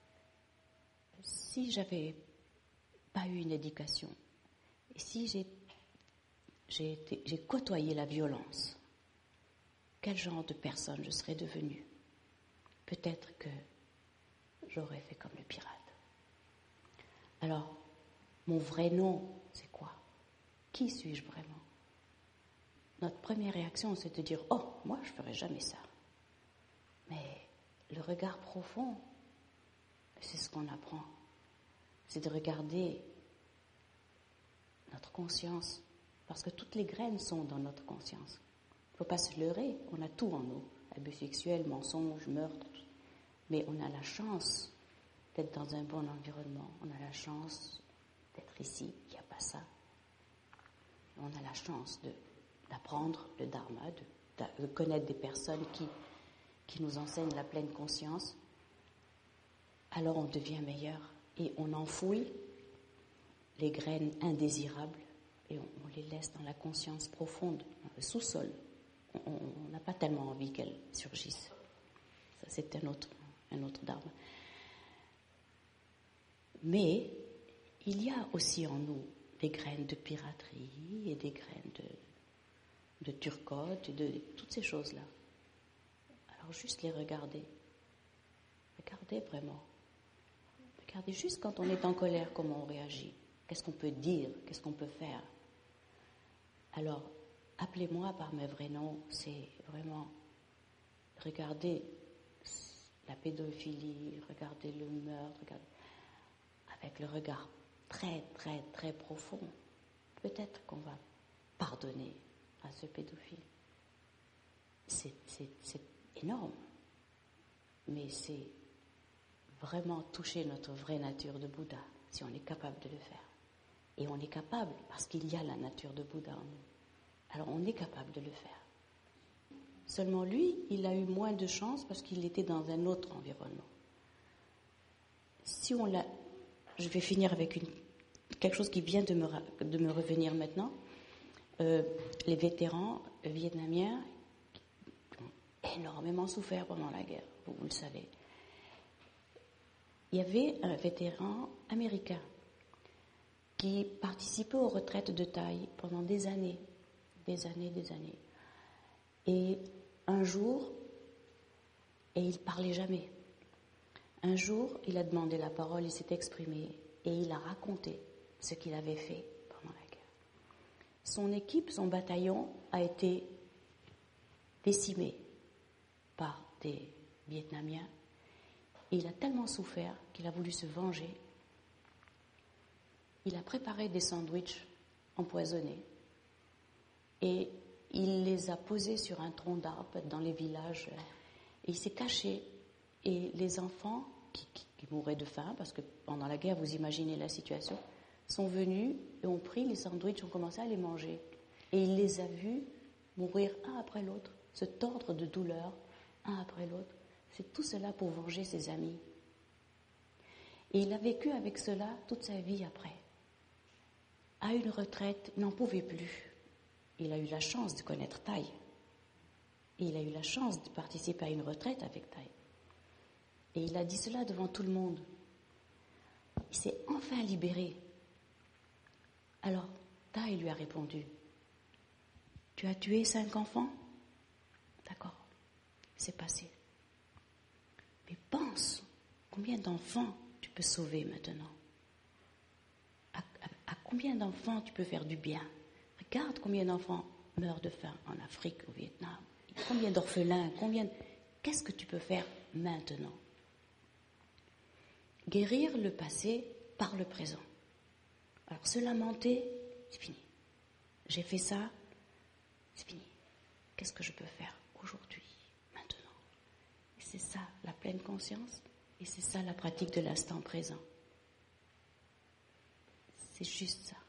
si j'avais pas eu une éducation, et si j'ai côtoyé la violence, quel genre de personne je serais devenue? Peut-être que j'aurais fait comme le pirate. Alors, mon vrai nom, c'est quoi? Qui suis-je vraiment? Notre première réaction, c'est de dire « Oh, moi, je ne ferai jamais ça ». Mais le regard profond, c'est ce qu'on apprend. C'est de regarder notre conscience, parce que toutes les graines sont dans notre conscience. Il ne faut pas se leurrer, on a tout en nous. Abus sexuels, mensonges, meurtres. Mais on a la chance d'être dans un bon environnement. On a la chance d'être ici, il n'y a pas ça. On a la chance d'apprendre le dharma, de connaître des personnes qui nous enseignent la pleine conscience. Alors on devient meilleur et on enfouit les graines indésirables et on les laisse dans la conscience profonde, dans le sous-sol. On n'a pas tellement envie qu'elles surgissent. Ça, c'est un autre dharma. Mais il y a aussi en nous des graines de piraterie et des graines de turcotte, de toutes ces choses-là. Alors juste les regarder. Regardez vraiment. Regardez juste quand on est en colère, comment on réagit. Qu'est-ce qu'on peut dire? Qu'est-ce qu'on peut faire? Alors, appelez-moi par mes vrais noms, c'est vraiment regarder la pédophilie, regarder le meurtre, avec le regard très, très, très profond. Peut-être qu'on va pardonner à ce pédophile. C'est c'est énorme. Mais c'est vraiment toucher notre vraie nature de Bouddha, si on est capable de le faire. Et on est capable, parce qu'il y a la nature de Bouddha en nous. Alors on est capable de le faire. Seulement lui, il a eu moins de chance parce qu'il était dans un autre environnement. Si on l'a... Je vais finir avec quelque chose qui vient de me revenir maintenant. Les vétérans vietnamiens ont énormément souffert pendant la guerre, vous le savez. Il y avait un vétéran américain qui participait aux retraites de taille pendant des années. Et un jour, et il parlait jamais. Un jour, il a demandé la parole, il s'est exprimé et il a raconté ce qu'il avait fait pendant la guerre. Son équipe, son bataillon a été décimé par des Vietnamiens et il a tellement souffert qu'il a voulu se venger. Il a préparé des sandwichs empoisonnés et il les a posés sur un tronc d'arbre dans les villages et il s'est caché. Et les enfants qui mouraient de faim, parce que pendant la guerre, vous imaginez la situation, sont venus et ont pris les sandwichs, ont commencé à les manger. Et il les a vus mourir un après l'autre, se tordre de douleur, un après l'autre. C'est tout cela pour venger ses amis. Et il a vécu avec cela toute sa vie après. À une retraite, il n'en pouvait plus. Il a eu la chance de connaître Thaï. Et il a eu la chance de participer à une retraite avec Thaï. Et il a dit cela devant tout le monde. Il s'est enfin libéré. Alors, Thaï lui a répondu, « Tu as tué 5 enfants ? D'accord, c'est passé. Mais pense, combien d'enfants tu peux sauver maintenant ? À combien d'enfants tu peux faire du bien ? Regarde combien d'enfants meurent de faim en Afrique, au Vietnam. Combien d'orphelins, Qu'est-ce que tu peux faire maintenant ? Guérir le passé par le présent. Alors se lamenter, c'est fini. J'ai fait ça, c'est fini. Qu'est-ce que je peux faire aujourd'hui, maintenant ? Et c'est ça la pleine conscience et c'est ça la pratique de l'instant présent. C'est juste ça.